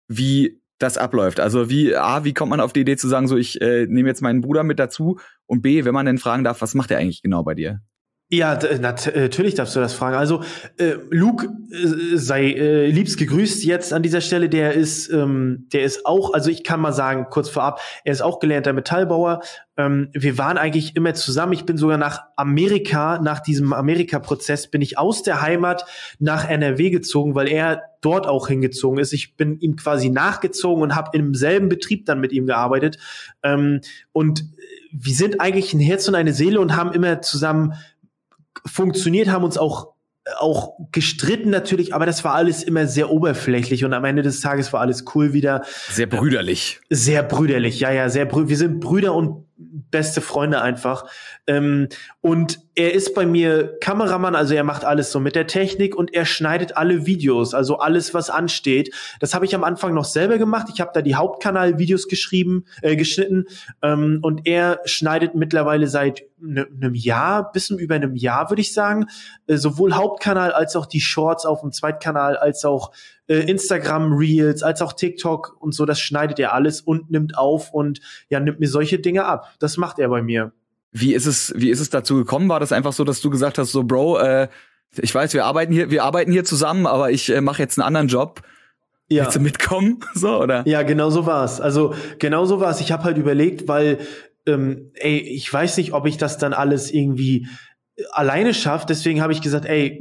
wie das abläuft. Also wie, A, wie kommt man auf die Idee zu sagen, so ich äh, nehme jetzt meinen Bruder mit dazu, und B, wenn man denn fragen darf, was macht er eigentlich genau bei dir? Ja, d- nat- natürlich darfst du das fragen. Also äh, Luke äh, sei äh, liebst gegrüßt jetzt an dieser Stelle. Der ist, ähm, der ist auch, also ich kann mal sagen, kurz vorab, er ist auch gelernter Metallbauer. Ähm, wir waren eigentlich immer zusammen. Ich bin sogar nach Amerika, nach diesem Amerika-Prozess, bin ich aus der Heimat nach N R W gezogen, weil er dort auch hingezogen ist. Ich bin ihm quasi nachgezogen und habe im selben Betrieb dann mit ihm gearbeitet. Ähm, und wir sind eigentlich ein Herz und eine Seele und haben immer zusammen funktioniert, haben uns auch auch gestritten natürlich, aber das war alles immer sehr oberflächlich und am Ende des Tages war alles cool wieder. Sehr brüderlich. Sehr brüderlich, ja, ja, sehr brü- wir sind Brüder und beste Freunde einfach. Ähm, und er ist bei mir Kameramann, also er macht alles so mit der Technik und er schneidet alle Videos, also alles, was ansteht. Das habe ich am Anfang noch selber gemacht. Ich habe da die Hauptkanal-Videos geschrieben, äh, geschnitten ähm, und er schneidet mittlerweile seit ne, einem Jahr, bisschen über einem Jahr, würde ich sagen, äh, sowohl Hauptkanal als auch die Shorts auf dem Zweitkanal, als auch äh, Instagram Reels, als auch TikTok und so, das schneidet er alles und nimmt auf und ja, nimmt mir solche Dinge ab. Das macht er bei mir. Wie ist es, wie ist es dazu gekommen? War das einfach so, dass du gesagt hast, so Bro, äh, ich weiß, wir arbeiten hier, wir arbeiten hier zusammen, aber ich äh, mache jetzt einen anderen Job. Ja. Willst du mitkommen? So, oder? Ja, genau so war's. Also genau so war's. Ich habe halt überlegt, weil ähm, ey, ich weiß nicht, ob ich das dann alles irgendwie alleine schaffe. Deswegen habe ich gesagt, ey,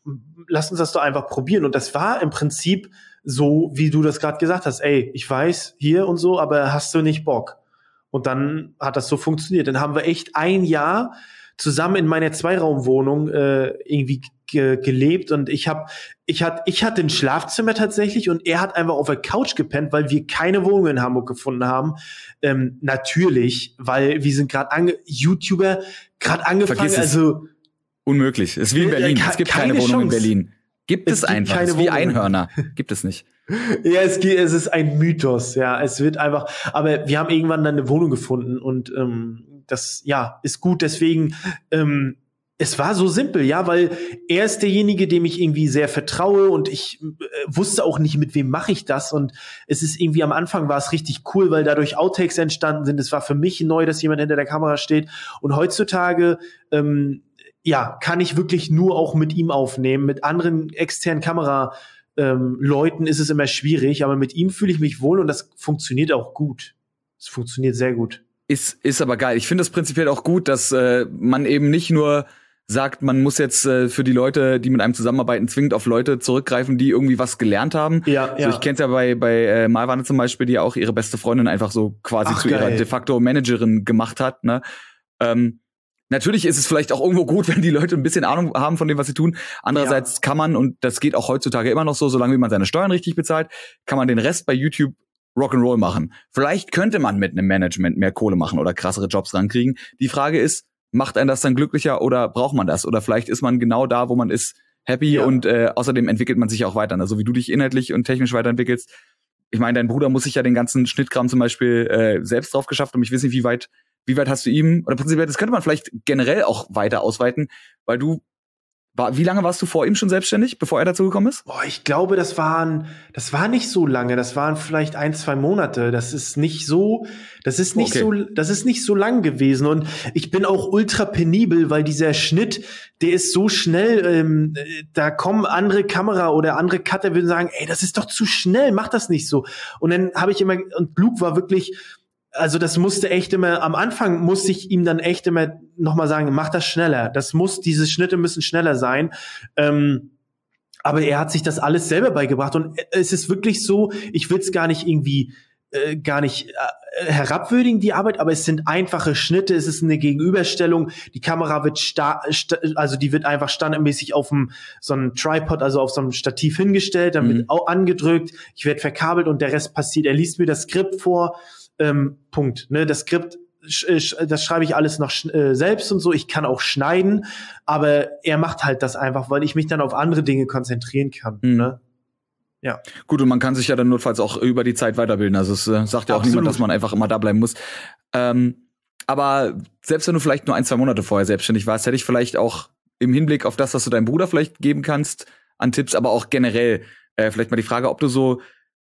lass uns das doch einfach probieren. Und das war im Prinzip so, wie du das gerade gesagt hast. Ey, ich weiß, hier und so, aber hast du nicht Bock? Und dann hat das so funktioniert. Dann haben wir echt ein Jahr zusammen in meiner Zweiraumwohnung äh, irgendwie ge- gelebt und ich habe ich hatte ich hatte ein Schlafzimmer tatsächlich und er hat einfach auf der Couch gepennt, weil wir keine Wohnung in Hamburg gefunden haben. Ähm, natürlich, weil wir sind gerade ange YouTuber gerade angefangen, also unmöglich. Es ist wie in Berlin. Es gibt keine, keine Wohnung in Berlin. Gibt es, es gibt einfach. Keine es ist wie Einhörner. Gibt es nicht. Ja, es, geht, es ist ein Mythos. Ja, es wird einfach. Aber wir haben irgendwann dann eine Wohnung gefunden und ähm, das, ja, ist gut. Deswegen, ähm, es war so simpel, ja, weil er ist derjenige, dem ich irgendwie sehr vertraue und ich äh, wusste auch nicht, mit wem mache ich das. Und es ist irgendwie am Anfang war es richtig cool, weil dadurch Outtakes entstanden sind. Es war für mich neu, dass jemand hinter der Kamera steht. Und heutzutage ähm, ja, kann ich wirklich nur auch mit ihm aufnehmen. Mit anderen externen Kamera ähm, Leuten ist es immer schwierig, aber mit ihm fühle ich mich wohl und das funktioniert auch gut. Es funktioniert sehr gut. Ist, ist aber geil. Ich finde es prinzipiell auch gut, dass äh, man eben nicht nur sagt, man muss jetzt äh, für die Leute, die mit einem zusammenarbeiten, zwingend auf Leute zurückgreifen, die irgendwie was gelernt haben. Ja, so, ja. Ich kenn's ja bei bei äh, Malvane zum Beispiel, die ja auch ihre beste Freundin einfach so quasi Ach, zu ihrer geil. de facto Managerin gemacht hat. Ne? Ähm, Natürlich ist es vielleicht auch irgendwo gut, wenn die Leute ein bisschen Ahnung haben von dem, was sie tun. Andererseits ja. kann man, und das geht auch heutzutage immer noch so, solange wie man seine Steuern richtig bezahlt, kann man den Rest bei YouTube Rock'n'Roll machen. Vielleicht könnte man mit einem Management mehr Kohle machen oder krassere Jobs rankriegen. Die Frage ist, macht einen das dann glücklicher oder braucht man das? Oder vielleicht ist man genau da, wo man ist, happy ja. und äh, außerdem entwickelt man sich auch weiter. Also wie du dich inhaltlich und technisch weiterentwickelst. Ich meine, dein Bruder muss sich ja den ganzen Schnittkram zum Beispiel äh, selbst drauf geschafft und ich weiß nicht, wie weit Wie weit hast du ihm, oder prinzipiell, das könnte man vielleicht generell auch weiter ausweiten, weil du, war, wie lange warst du vor ihm schon selbstständig, bevor er dazu gekommen ist? Boah, ich glaube, das waren, das war nicht so lange, das waren vielleicht ein, zwei Monate, das ist nicht so, das ist nicht Okay. so, das ist nicht so lang gewesen und ich bin auch ultra penibel, weil dieser Schnitt, der ist so schnell, ähm, da kommen andere Kamera oder andere Cutter würden sagen, ey, das ist doch zu schnell, mach das nicht so. Und dann habe ich immer, und Luke war wirklich, also das musste echt immer, am Anfang musste ich ihm dann echt immer nochmal sagen, mach das schneller. Das muss, diese Schnitte müssen schneller sein. Ähm, aber er hat sich das alles selber beigebracht. Und es ist wirklich so, ich will es gar nicht irgendwie, äh, gar nicht äh, herabwürdigen, die Arbeit, aber es sind einfache Schnitte, es ist eine Gegenüberstellung. Die Kamera wird sta- sta- also die wird einfach standardmäßig auf dem, so einem Tripod, also auf so einem Stativ hingestellt, dann wird Mhm. auch angedrückt, ich werde verkabelt und der Rest passiert. Er liest mir das Skript vor. Ähm, Punkt. Ne, das Skript, sch- das schreibe ich alles noch sch- äh, selbst und so. Ich kann auch schneiden, aber er macht halt das einfach, weil ich mich dann auf andere Dinge konzentrieren kann. Mhm. Ne? Ja. Gut, und man kann sich ja dann notfalls auch über die Zeit weiterbilden. Also es äh, sagt ja auch Absolut. niemand, dass man einfach immer da bleiben muss. Ähm, aber selbst wenn du vielleicht nur ein, zwei Monate vorher selbstständig warst, hätte ich vielleicht auch im Hinblick auf das, was du deinem Bruder vielleicht geben kannst an Tipps, aber auch generell äh, vielleicht mal die Frage, ob du so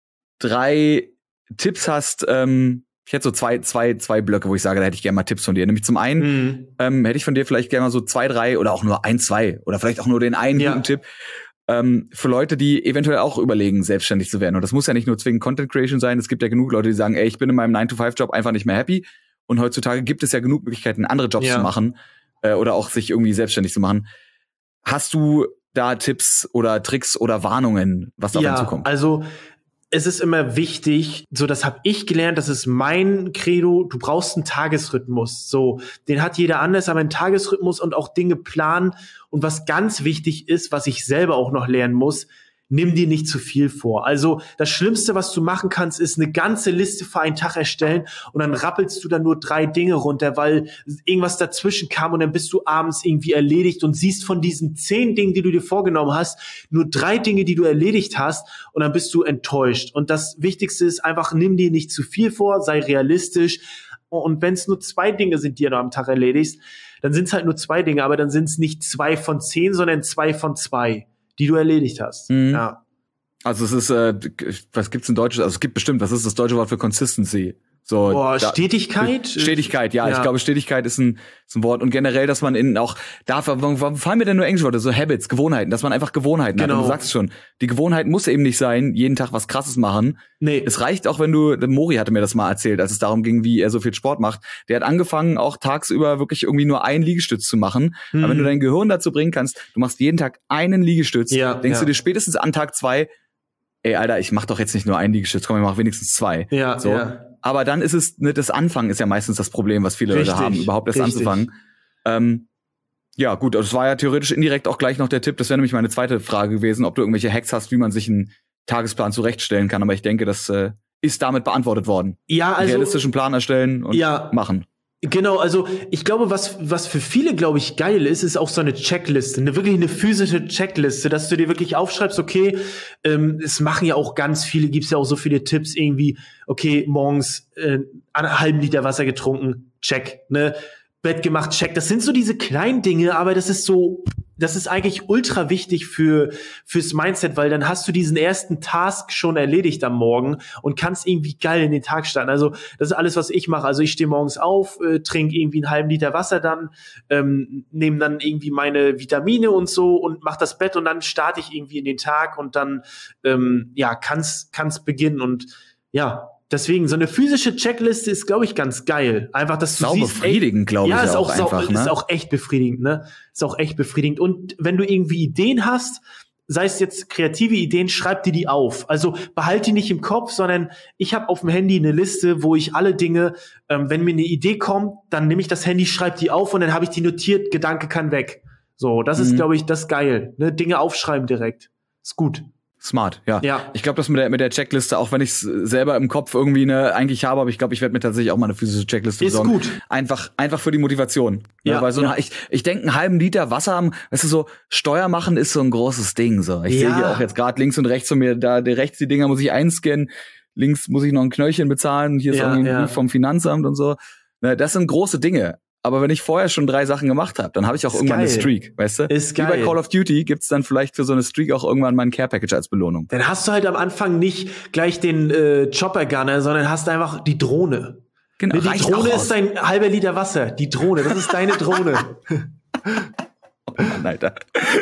drei Tipps hast. Ähm, ich hätte so zwei, zwei, zwei Blöcke, wo ich sage, da hätte ich gerne mal Tipps von dir. Nämlich zum einen Mhm. ähm, hätte ich von dir vielleicht gerne mal so zwei, drei oder auch nur ein, zwei oder vielleicht auch nur den einen Ja. guten Tipp ähm, für Leute, die eventuell auch überlegen, selbstständig zu werden. Und das muss ja nicht nur zwingend Content Creation sein. Es gibt ja genug Leute, die sagen, ey, ich bin in meinem nine to five Job einfach nicht mehr happy. Und heutzutage gibt es ja genug Möglichkeiten, andere Jobs Ja. zu machen äh, oder auch sich irgendwie selbstständig zu machen. Hast du da Tipps oder Tricks oder Warnungen, was da auf uns Ja, zukommt? also es ist immer wichtig, so das habe ich gelernt, das ist mein Credo, du brauchst einen Tagesrhythmus. So, den hat jeder anders, aber einen Tagesrhythmus und auch Dinge planen. Und was ganz wichtig ist, was ich selber auch noch lernen muss, nimm dir nicht zu viel vor. Also das Schlimmste, was du machen kannst, ist eine ganze Liste für einen Tag erstellen und dann rappelst du dann nur drei Dinge runter, weil irgendwas dazwischen kam und dann bist du abends irgendwie erledigt und siehst von diesen zehn Dingen, die du dir vorgenommen hast, nur drei Dinge, die du erledigt hast und dann bist du enttäuscht. Und das Wichtigste ist einfach, nimm dir nicht zu viel vor, sei realistisch und wenn es nur zwei Dinge sind, die du am Tag erledigst, dann sind es halt nur zwei Dinge, aber dann sind es nicht zwei von zehn, sondern zwei von zwei, die du erledigt hast. Mhm. Ja. Also es ist, äh, was gibt's in Deutsch? Also es gibt bestimmt, was ist das deutsche Wort für Consistency? So, Boah, da, Stetigkeit? Stetigkeit, ja, ja. Ich glaube, Stetigkeit ist ein, ist ein Wort. Und generell, dass man in auch, da warum fallen mir denn nur englische Worte, so Habits, Gewohnheiten, dass man einfach Gewohnheiten genau. hat. Und du sagst es schon, die Gewohnheit muss eben nicht sein, jeden Tag was Krasses machen. Nee. Es reicht auch, wenn du, Mori hatte mir das mal erzählt, als es darum ging, wie er so viel Sport macht. Der hat angefangen, auch tagsüber wirklich irgendwie nur einen Liegestütz zu machen. Hm. Aber wenn du dein Gehirn dazu bringen kannst, du machst jeden Tag einen Liegestütz, ja, denkst ja. du dir spätestens an Tag zwei, ey, Alter, ich mach doch jetzt nicht nur einen Liegestütz, komm, ich mach wenigstens zwei. Ja, so. ja. Aber dann ist es, ne, das Anfangen ist ja meistens das Problem, was viele Richtig, Leute haben, überhaupt erst richtig. anzufangen. Ähm, ja, gut, das war ja theoretisch indirekt auch gleich noch der Tipp. Das wäre nämlich meine zweite Frage gewesen, ob du irgendwelche Hacks hast, wie man sich einen Tagesplan zurechtstellen kann. Aber ich denke, das äh, ist damit beantwortet worden. Ja, also realistischen Plan erstellen und ja. machen. Genau, also ich glaube, was was für viele, glaube ich, geil ist, ist auch so eine Checkliste, eine wirklich eine physische Checkliste, dass du dir wirklich aufschreibst, okay, ähm, es machen ja auch ganz viele, gibt's ja auch so viele Tipps irgendwie, okay, morgens äh, einen halben Liter Wasser getrunken, check, ne, Bett gemacht, check. Das sind so diese kleinen Dinge, aber das ist so, das ist eigentlich ultra wichtig für fürs Mindset, weil dann hast du diesen ersten Task schon erledigt am Morgen und kannst irgendwie geil in den Tag starten. Also das ist alles, was ich mache. Also ich stehe morgens auf, äh, trinke irgendwie einen halben Liter Wasser dann, ähm, nehme dann irgendwie meine Vitamine und so und mach das Bett und dann starte ich irgendwie in den Tag und dann ähm, ja kann's kann's beginnen und ja. Deswegen, so eine physische Checkliste ist, glaube ich, ganz geil. Einfach, dass du sau siehst, befriedigend, glaube ich, ja, ist auch, auch einfach, sau, ne? ist auch echt befriedigend, ne? Ist auch echt befriedigend. Und wenn du irgendwie Ideen hast, sei es jetzt kreative Ideen, schreib dir die auf. Also behalt die nicht im Kopf, sondern ich habe auf dem Handy eine Liste, wo ich alle Dinge, ähm, wenn mir eine Idee kommt, dann nehme ich das Handy, schreib die auf und dann habe ich die notiert, Gedanke kann weg. So, das Mhm. ist, glaube ich, das geil. Ne? Dinge aufschreiben direkt. Ist gut. Smart, ja. Ja. Ich glaube, das mit der mit der Checkliste, auch wenn ich es selber im Kopf irgendwie ne eigentlich habe, aber ich glaube, ich werde mir tatsächlich auch mal eine physische Checkliste Ist besorgen. gut. Einfach einfach für die Motivation. Ja, Ja, weil so ja. eine, ich ich denke, einen halben Liter Wasser haben, weißt du, so Steuer machen ist so ein großes Ding so. Ich Ja. sehe hier auch jetzt gerade links und rechts von mir, da der rechts die Dinger muss ich einscannen, links muss ich noch ein Knöllchen bezahlen, hier ist Ja, irgendwie ein ja. Brief vom Finanzamt und so. Ne, das sind große Dinge. Aber wenn ich vorher schon drei Sachen gemacht habe, dann habe ich auch Ist irgendwann geil. eine Streak, weißt du? Ist Wie bei geil. Call of Duty gibt's dann vielleicht für so eine Streak auch irgendwann mal ein Care-Package als Belohnung. Dann hast du halt am Anfang nicht gleich den äh, Chopper-Gunner, sondern hast einfach die Drohne. Genau, Ne, die reicht Drohne auch ist aus. dein halber Liter Wasser. Die Drohne, das ist deine Drohne. Oh Mann, Alter.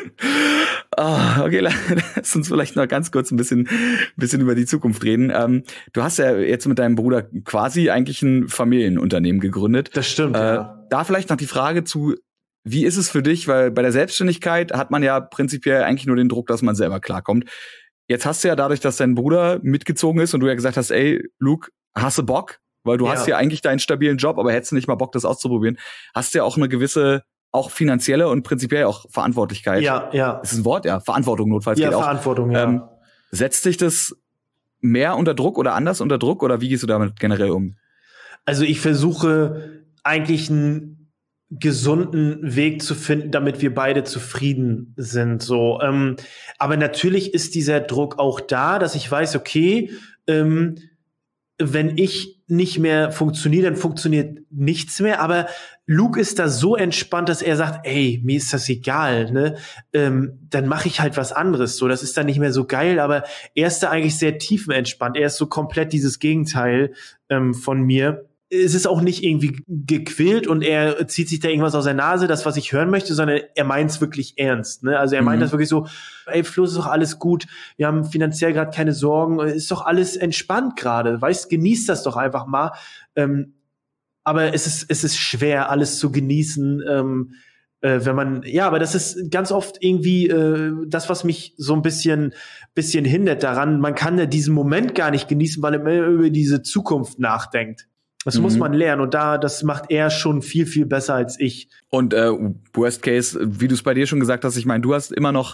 Oh, okay, lass uns vielleicht noch ganz kurz ein bisschen, ein bisschen über die Zukunft reden. Ähm, du hast ja jetzt mit deinem Bruder quasi eigentlich ein Familienunternehmen gegründet. Das stimmt, Äh, ja. da vielleicht noch die Frage zu, wie ist es für dich? Weil bei der Selbstständigkeit hat man ja prinzipiell eigentlich nur den Druck, dass man selber klarkommt. Jetzt hast du ja dadurch, dass dein Bruder mitgezogen ist und du ja gesagt hast, ey, Luke, hast du Bock? Weil du Ja. hast ja eigentlich deinen stabilen Job, aber hättest du nicht mal Bock, das auszuprobieren. Hast du ja auch eine gewisse, auch finanzielle und prinzipiell auch Verantwortlichkeit. Ja, ja. Ist ein Wort, ja. Verantwortung notfalls Ja, geht auch. Verantwortung, ja. Ähm, setzt dich das mehr unter Druck oder anders unter Druck oder wie gehst du damit generell um? Also ich versuche eigentlich einen gesunden Weg zu finden, damit wir beide zufrieden sind. So, ähm, aber natürlich ist dieser Druck auch da, dass ich weiß, okay, ähm, wenn ich nicht mehr funktioniere, dann funktioniert nichts mehr. Aber Luke ist da so entspannt, dass er sagt, ey, mir ist das egal, ne? Ähm, dann mache ich halt was anderes. So, das ist dann nicht mehr so geil. Aber er ist da eigentlich sehr tiefenentspannt. Er ist so komplett dieses Gegenteil ähm, von mir. Es ist auch nicht irgendwie gequält und er zieht sich da irgendwas aus der Nase, das, was ich hören möchte, sondern er meint es wirklich ernst. Ne? Also er meint Mhm. das wirklich so, ey, Flo, ist doch alles gut, wir haben finanziell gerade keine Sorgen, ist doch alles entspannt gerade, weißt, genießt das doch einfach mal. Ähm, aber es ist, es ist schwer, alles zu genießen, ähm, äh, wenn man, ja, aber das ist ganz oft irgendwie äh, das, was mich so ein bisschen, bisschen hindert daran. Man kann ja diesen Moment gar nicht genießen, weil er immer über diese Zukunft nachdenkt. Das Mhm. muss man lernen und da, das macht er schon viel, viel besser als ich. Und äh, Worst Case, wie du es bei dir schon gesagt hast, ich meine, du hast immer noch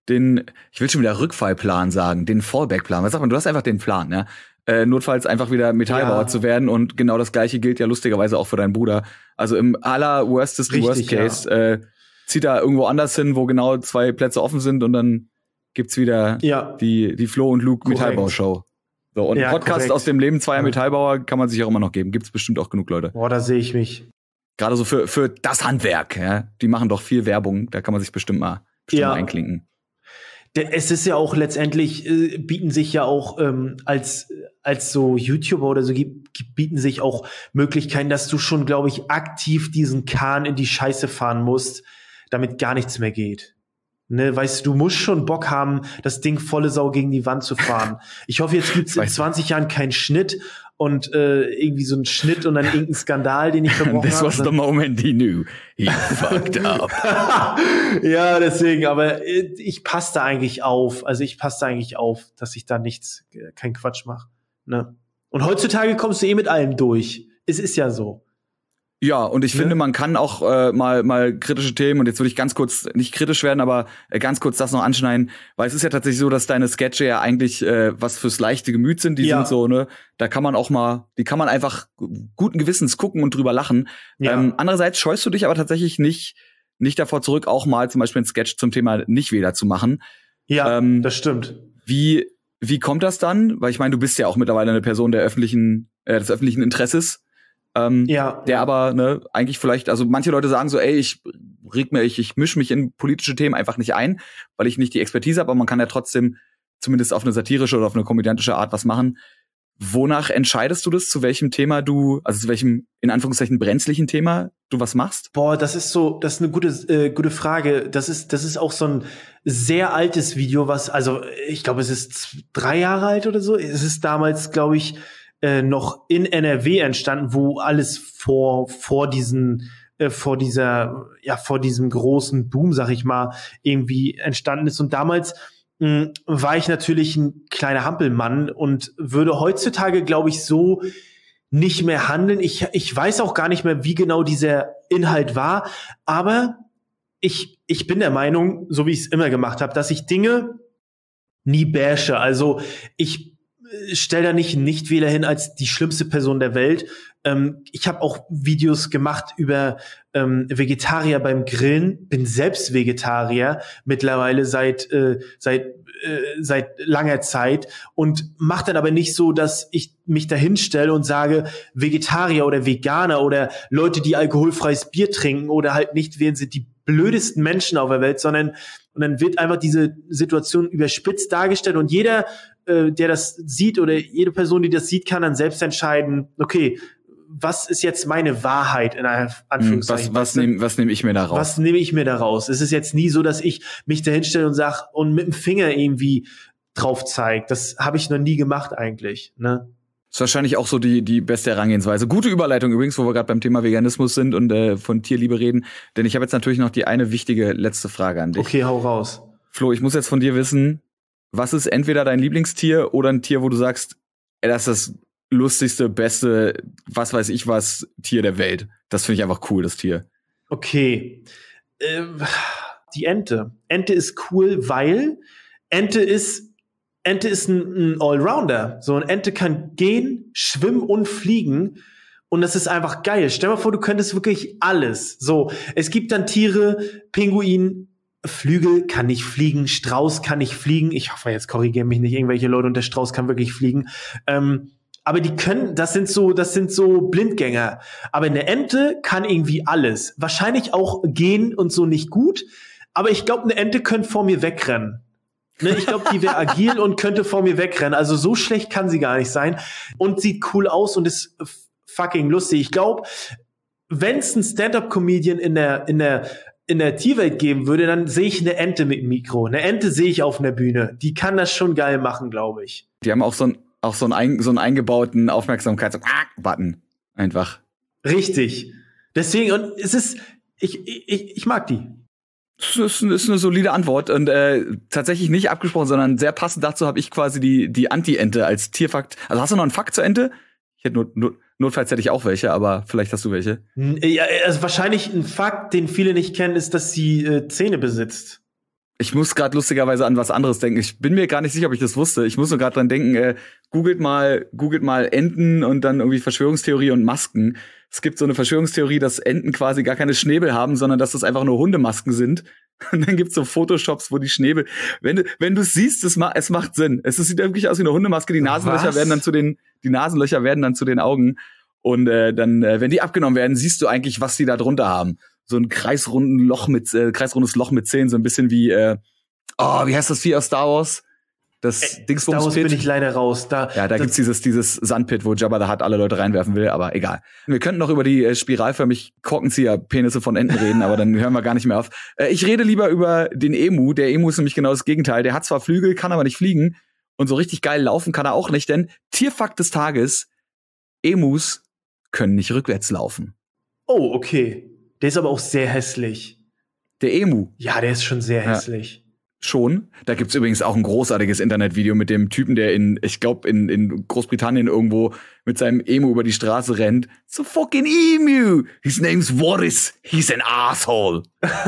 den, ich will schon wieder Rückfallplan sagen, den Fallback-Plan. Was sagt man? Du hast einfach den Plan, ja. Äh, notfalls einfach wieder Metallbauer ja. zu werden und genau das Gleiche gilt ja lustigerweise auch für deinen Bruder. Also im aller worstesten Worst Case ja. äh, zieht er irgendwo anders hin, wo genau zwei Plätze offen sind und dann gibt's wieder ja. die die Flo und Luke Metallbau-Show. So, und ja, Podcast korrekt. Aus dem Leben zweier ja. Metallbauer kann man sich auch immer noch geben. Gibt's bestimmt auch genug Leute. Boah, da sehe ich mich. Gerade so für für das Handwerk, ja. Die machen doch viel Werbung, da kann man sich bestimmt mal, bestimmt ja. mal einklinken. Es ist ja auch letztendlich, äh, bieten sich ja auch ähm, als als so YouTuber oder so, bieten sich auch Möglichkeiten, dass du schon, glaube ich, aktiv diesen Kahn in die Scheiße fahren musst, damit gar nichts mehr geht. Ne, weißt du, du musst schon Bock haben, das Ding volle Sau gegen die Wand zu fahren. Ich hoffe, jetzt gibt's in zwanzig Jahren keinen Schnitt und äh, irgendwie so einen Schnitt und dann irgendeinen Skandal, den ich verbrochen habe. This was the moment he knew. He fucked up. Ja, deswegen, aber ich passe da eigentlich auf. Also ich passe da eigentlich auf, dass ich da nichts, keinen Quatsch mache. Ne? Und heutzutage kommst du eh mit allem durch. Es ist ja so. Ja, und ich ne? finde, man kann auch äh, mal mal kritische Themen, und jetzt würde ich ganz kurz, nicht kritisch werden, aber äh, ganz kurz das noch anschneiden, weil es ist ja tatsächlich so, dass deine Sketche ja eigentlich äh, was fürs leichte Gemüt sind, die ja. sind so, ne, da kann man auch mal, die kann man einfach guten Gewissens gucken und drüber lachen. Ja. Ähm, andererseits scheust du dich aber tatsächlich nicht nicht davor zurück, auch mal zum Beispiel ein Sketch zum Thema Nichtwähler zu machen. Ja, ähm, das stimmt. Wie wie kommt das dann? Weil ich meine, du bist ja auch mittlerweile eine Person der öffentlichen, äh, des öffentlichen Interesses. Ähm, ja. Der aber, ne, eigentlich vielleicht, also manche Leute sagen so, ey, ich reg mir, ich, ich misch mich in politische Themen einfach nicht ein, weil ich nicht die Expertise habe, aber man kann ja trotzdem zumindest auf eine satirische oder auf eine komödiantische Art was machen. Wonach entscheidest du das, zu welchem Thema du, also zu welchem, in Anführungszeichen, brenzlichen Thema du was machst? Boah, das ist so, das ist eine gute, äh, gute Frage. Das ist, das ist auch so ein sehr altes Video, was, also, ich glaube, es ist drei Jahre alt oder so. Es ist damals, glaube ich, Äh, noch in N R W entstanden, wo alles vor vor diesen äh, vor dieser ja vor diesem großen Boom, sag ich mal, irgendwie entstanden ist. Und damals mh, war ich natürlich ein kleiner Hampelmann und würde heutzutage, glaube ich, so nicht mehr handeln. Ich ich weiß auch gar nicht mehr, wie genau dieser Inhalt war, aber ich ich bin der Meinung, so wie ich es immer gemacht habe, dass ich Dinge nie bashe. Also ich stell da nicht einen Nichtwähler hin als die schlimmste Person der Welt. Ähm, ich habe auch Videos gemacht über ähm, Vegetarier beim Grillen. Bin selbst Vegetarier mittlerweile seit äh, seit äh, seit langer Zeit und mache dann aber nicht so, dass ich mich da hinstelle und sage, Vegetarier oder Veganer oder Leute, die alkoholfreies Bier trinken oder halt nicht wählen, sind die blödesten Menschen auf der Welt, sondern und dann wird einfach diese Situation überspitzt dargestellt und jeder, äh, der das sieht oder jede Person, die das sieht, kann dann selbst entscheiden, okay, was ist jetzt meine Wahrheit in Anführungszeichen? Was, was nehme was nehm ich mir da raus? Was nehme ich mir da raus? Es ist jetzt nie so, dass ich mich da hinstelle und sage und mit dem Finger irgendwie drauf zeige. Das habe ich noch nie gemacht eigentlich, ne? Das ist wahrscheinlich auch so die die beste Herangehensweise. Gute Überleitung übrigens, wo wir gerade beim Thema Veganismus sind und äh, von Tierliebe reden. Denn ich habe jetzt natürlich noch die eine wichtige letzte Frage an dich. Okay, hau raus. Flo, ich muss jetzt von dir wissen, was ist entweder dein Lieblingstier oder ein Tier, wo du sagst, ey, das ist das lustigste, beste, was weiß ich was, Tier der Welt. Das finde ich einfach cool, das Tier. Okay. Ähm, die Ente. Ente ist cool, weil Ente ist Ente ist ein, ein Allrounder. So eine Ente kann gehen, schwimmen und fliegen. Und das ist einfach geil. Stell dir mal vor, du könntest wirklich alles. So, es gibt dann Tiere, Pinguin, Flügel kann nicht fliegen, Strauß kann nicht fliegen. Ich hoffe, jetzt korrigieren mich nicht irgendwelche Leute und der Strauß kann wirklich fliegen. Ähm, aber die können, das sind so, das sind so Blindgänger. Aber eine Ente kann irgendwie alles. Wahrscheinlich auch gehen und so nicht gut. Aber ich glaube, eine Ente könnte vor mir wegrennen. Ne, ich glaube, die wäre agil und könnte vor mir wegrennen. Also so schlecht kann sie gar nicht sein. Und sieht cool aus und ist fucking lustig. Ich glaube, wenn es einen Stand-up-Comedian in der, in der, in der Tierwelt geben würde, dann sehe ich eine Ente mit Mikro. Eine Ente sehe ich auf einer Bühne. Die kann das schon geil machen, glaube ich. Die haben auch so ein auch so einen, so einen eingebauten Aufmerksamkeits-Button. Einfach. Richtig. Deswegen, und es ist, ich, ich, ich mag die. Das ist, ist eine solide Antwort und äh, tatsächlich nicht abgesprochen, sondern sehr passend dazu habe ich quasi die die Anti-Ente als Tierfakt. Also hast du noch einen Fakt zur Ente? Ich hätte nur, nur notfalls hätte ich auch welche, aber vielleicht hast du welche. Ja, also wahrscheinlich ein Fakt, den viele nicht kennen, ist, dass sie äh, Zähne besitzt. Ich muss gerade lustigerweise an was anderes denken. Ich bin mir gar nicht sicher, ob ich das wusste. Ich muss nur gerade dran denken, äh, googelt mal, googelt mal Enten und dann irgendwie Verschwörungstheorie und Masken. Es gibt so eine Verschwörungstheorie, dass Enten quasi gar keine Schnäbel haben, sondern dass das einfach nur Hundemasken sind. Und dann gibt's so Photoshops, wo die Schnäbel, wenn du, wenn du siehst, es, ma- es macht Sinn. Es sieht wirklich aus wie eine Hundemaske. Die Nasenlöcher Was? werden dann zu den, die Nasenlöcher werden dann zu den Augen. Und äh, dann, äh, wenn die abgenommen werden, siehst du eigentlich, was die da drunter haben. So ein kreisrunden Loch mit, äh, kreisrundes Loch mit Zähnen, so ein bisschen wie, äh, oh, wie heißt das Vieh aus Star Wars? Das Äh, Dingsbums Daraus Pit. bin ich leider raus. Da, Ja, da das, gibt's dieses, dieses Sandpit, wo Jabba the Hutt alle Leute reinwerfen will, aber egal. Wir könnten noch über die äh, spiralförmig Korkenzieher-Penisse von Enten reden, aber dann hören wir gar nicht mehr auf. Äh, ich rede lieber über den Emu. Der Emu ist nämlich genau das Gegenteil. Der hat zwar Flügel, kann aber nicht fliegen. Und so richtig geil laufen kann er auch nicht, denn Tierfakt des Tages, Emus können nicht rückwärts laufen. Oh, okay. Der ist aber auch sehr hässlich. Der Emu. Ja, der ist schon sehr Ja. hässlich. Schon. Da gibt's übrigens auch ein großartiges Internetvideo mit dem Typen, der in, ich glaube, in, in Großbritannien irgendwo mit seinem Emu über die Straße rennt. So fucking Emu. His name's Warris. He's an asshole.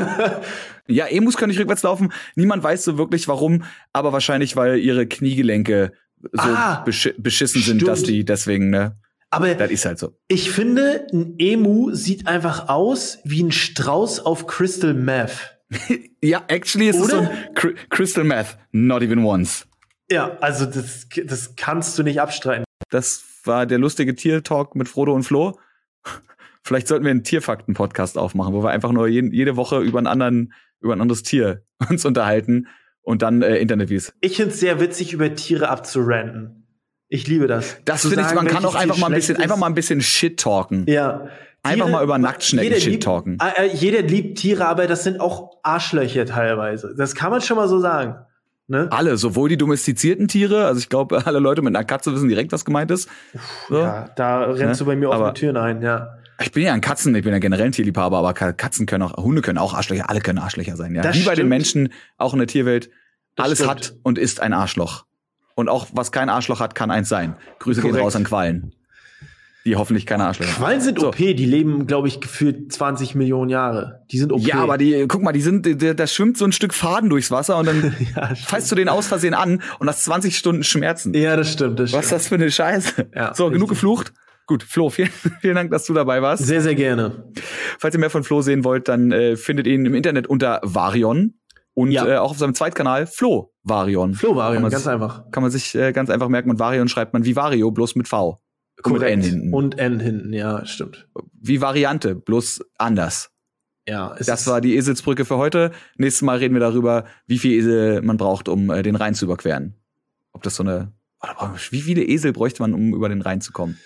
Ja, Emus können nicht rückwärts laufen. Niemand weiß so wirklich warum, aber wahrscheinlich, weil ihre Kniegelenke so Ah, besch beschissen sind, stimmt. dass die deswegen, ne? Aber Das ist halt so. ich finde, ein Emu sieht einfach aus wie ein Strauß auf Crystal Meth. Ja, actually ist es so Oder? ein Cr Crystal Meth. Not even once. Ja, also das, das kannst du nicht abstreiten. Das war der lustige Tier-Talk mit Frodo und Flo. Vielleicht sollten wir einen Tierfakten-Podcast aufmachen, wo wir einfach nur je jede Woche über einen anderen, über ein anderes Tier uns unterhalten und dann äh, Internetvideos. Ich finde es sehr witzig, über Tiere abzuranten. Ich liebe das. Das Zu finde ich, sagen, man kann welches auch einfach Tier mal ein bisschen, schlecht einfach ist. mal ein bisschen Shit talken. Ja. Einfach mal über Nacktschnecken jeder Shit liebt- talken. Äh, äh, jeder liebt Tiere, aber das sind auch Arschlöcher teilweise. Das kann man schon mal so sagen. Ne? Alle, sowohl die domestizierten Tiere, also ich glaube, alle Leute mit einer Katze wissen direkt, was gemeint ist. So. Ja, da rennst Ne? du bei mir offene Aber- Türen ein, ja. Ich bin ja ein Katzen, ich bin ja generell ein Tierliebhaber, aber Ka- Katzen können auch, Hunde können auch Arschlöcher, alle können Arschlöcher sein, ja. Das Wie bei den stimmt. Menschen, auch in der Tierwelt, Das alles stimmt. hat und ist ein Arschloch. Und auch was kein Arschloch hat, kann eins sein. Grüße gehen Korrekt. raus an Quallen. Die hoffentlich keine Arschlöcher haben. Quallen sind So. O P, die leben, glaube ich, gefühlt zwanzig Millionen Jahre. Die sind O P. Ja, aber die, guck mal, die sind, da, da schwimmt so ein Stück Faden durchs Wasser und dann ja, fasst du den aus Versehen an und hast zwanzig Stunden Schmerzen. ja, das stimmt, das Was ist stimmt. das für eine Scheiße? Ja, so, genug richtig. geflucht. Gut, Flo, vielen, vielen Dank, dass du dabei warst. Sehr, sehr gerne. Falls ihr mehr von Flo sehen wollt, dann äh, findet ihr ihn im Internet unter Varion und Ja. äh, auch auf seinem Zweitkanal Flo Varion. Flo Varion, Kann man ganz sich- einfach. Kann man sich äh, ganz einfach merken. Und Varion schreibt man wie Vario, bloß mit V. Und mit N hinten. Und N hinten, ja, stimmt. Wie Variante, bloß anders. Ja, es Das ist- war die Eselsbrücke für heute. Nächstes Mal reden wir darüber, wie viel Esel man braucht, um äh, den Rhein zu überqueren. Ob das so eine... Wie viele Esel bräuchte man, um über den Rhein zu kommen?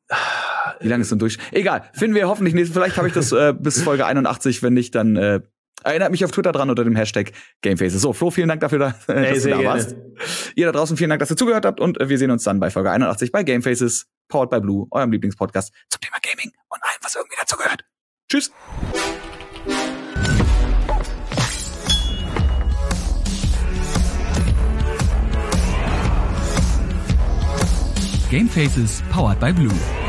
Wie lange ist so ein Durch? Egal, finden wir hoffentlich nächstes. Vielleicht habe ich das äh, bis Folge einundachtzig. Wenn nicht, dann äh, erinnert mich auf Twitter dran unter dem Hashtag Gamefaces. So, Flo, vielen Dank dafür, dass, äh, Ey, dass du sehr da gerne. warst. Ihr da draußen, vielen Dank, dass ihr zugehört habt. Und äh, wir sehen uns dann bei Folge einundachtzig bei Gamefaces, powered by Blue, eurem Lieblingspodcast zum Thema Gaming und allem, was irgendwie dazu gehört. Tschüss. Gamefaces powered by Blue.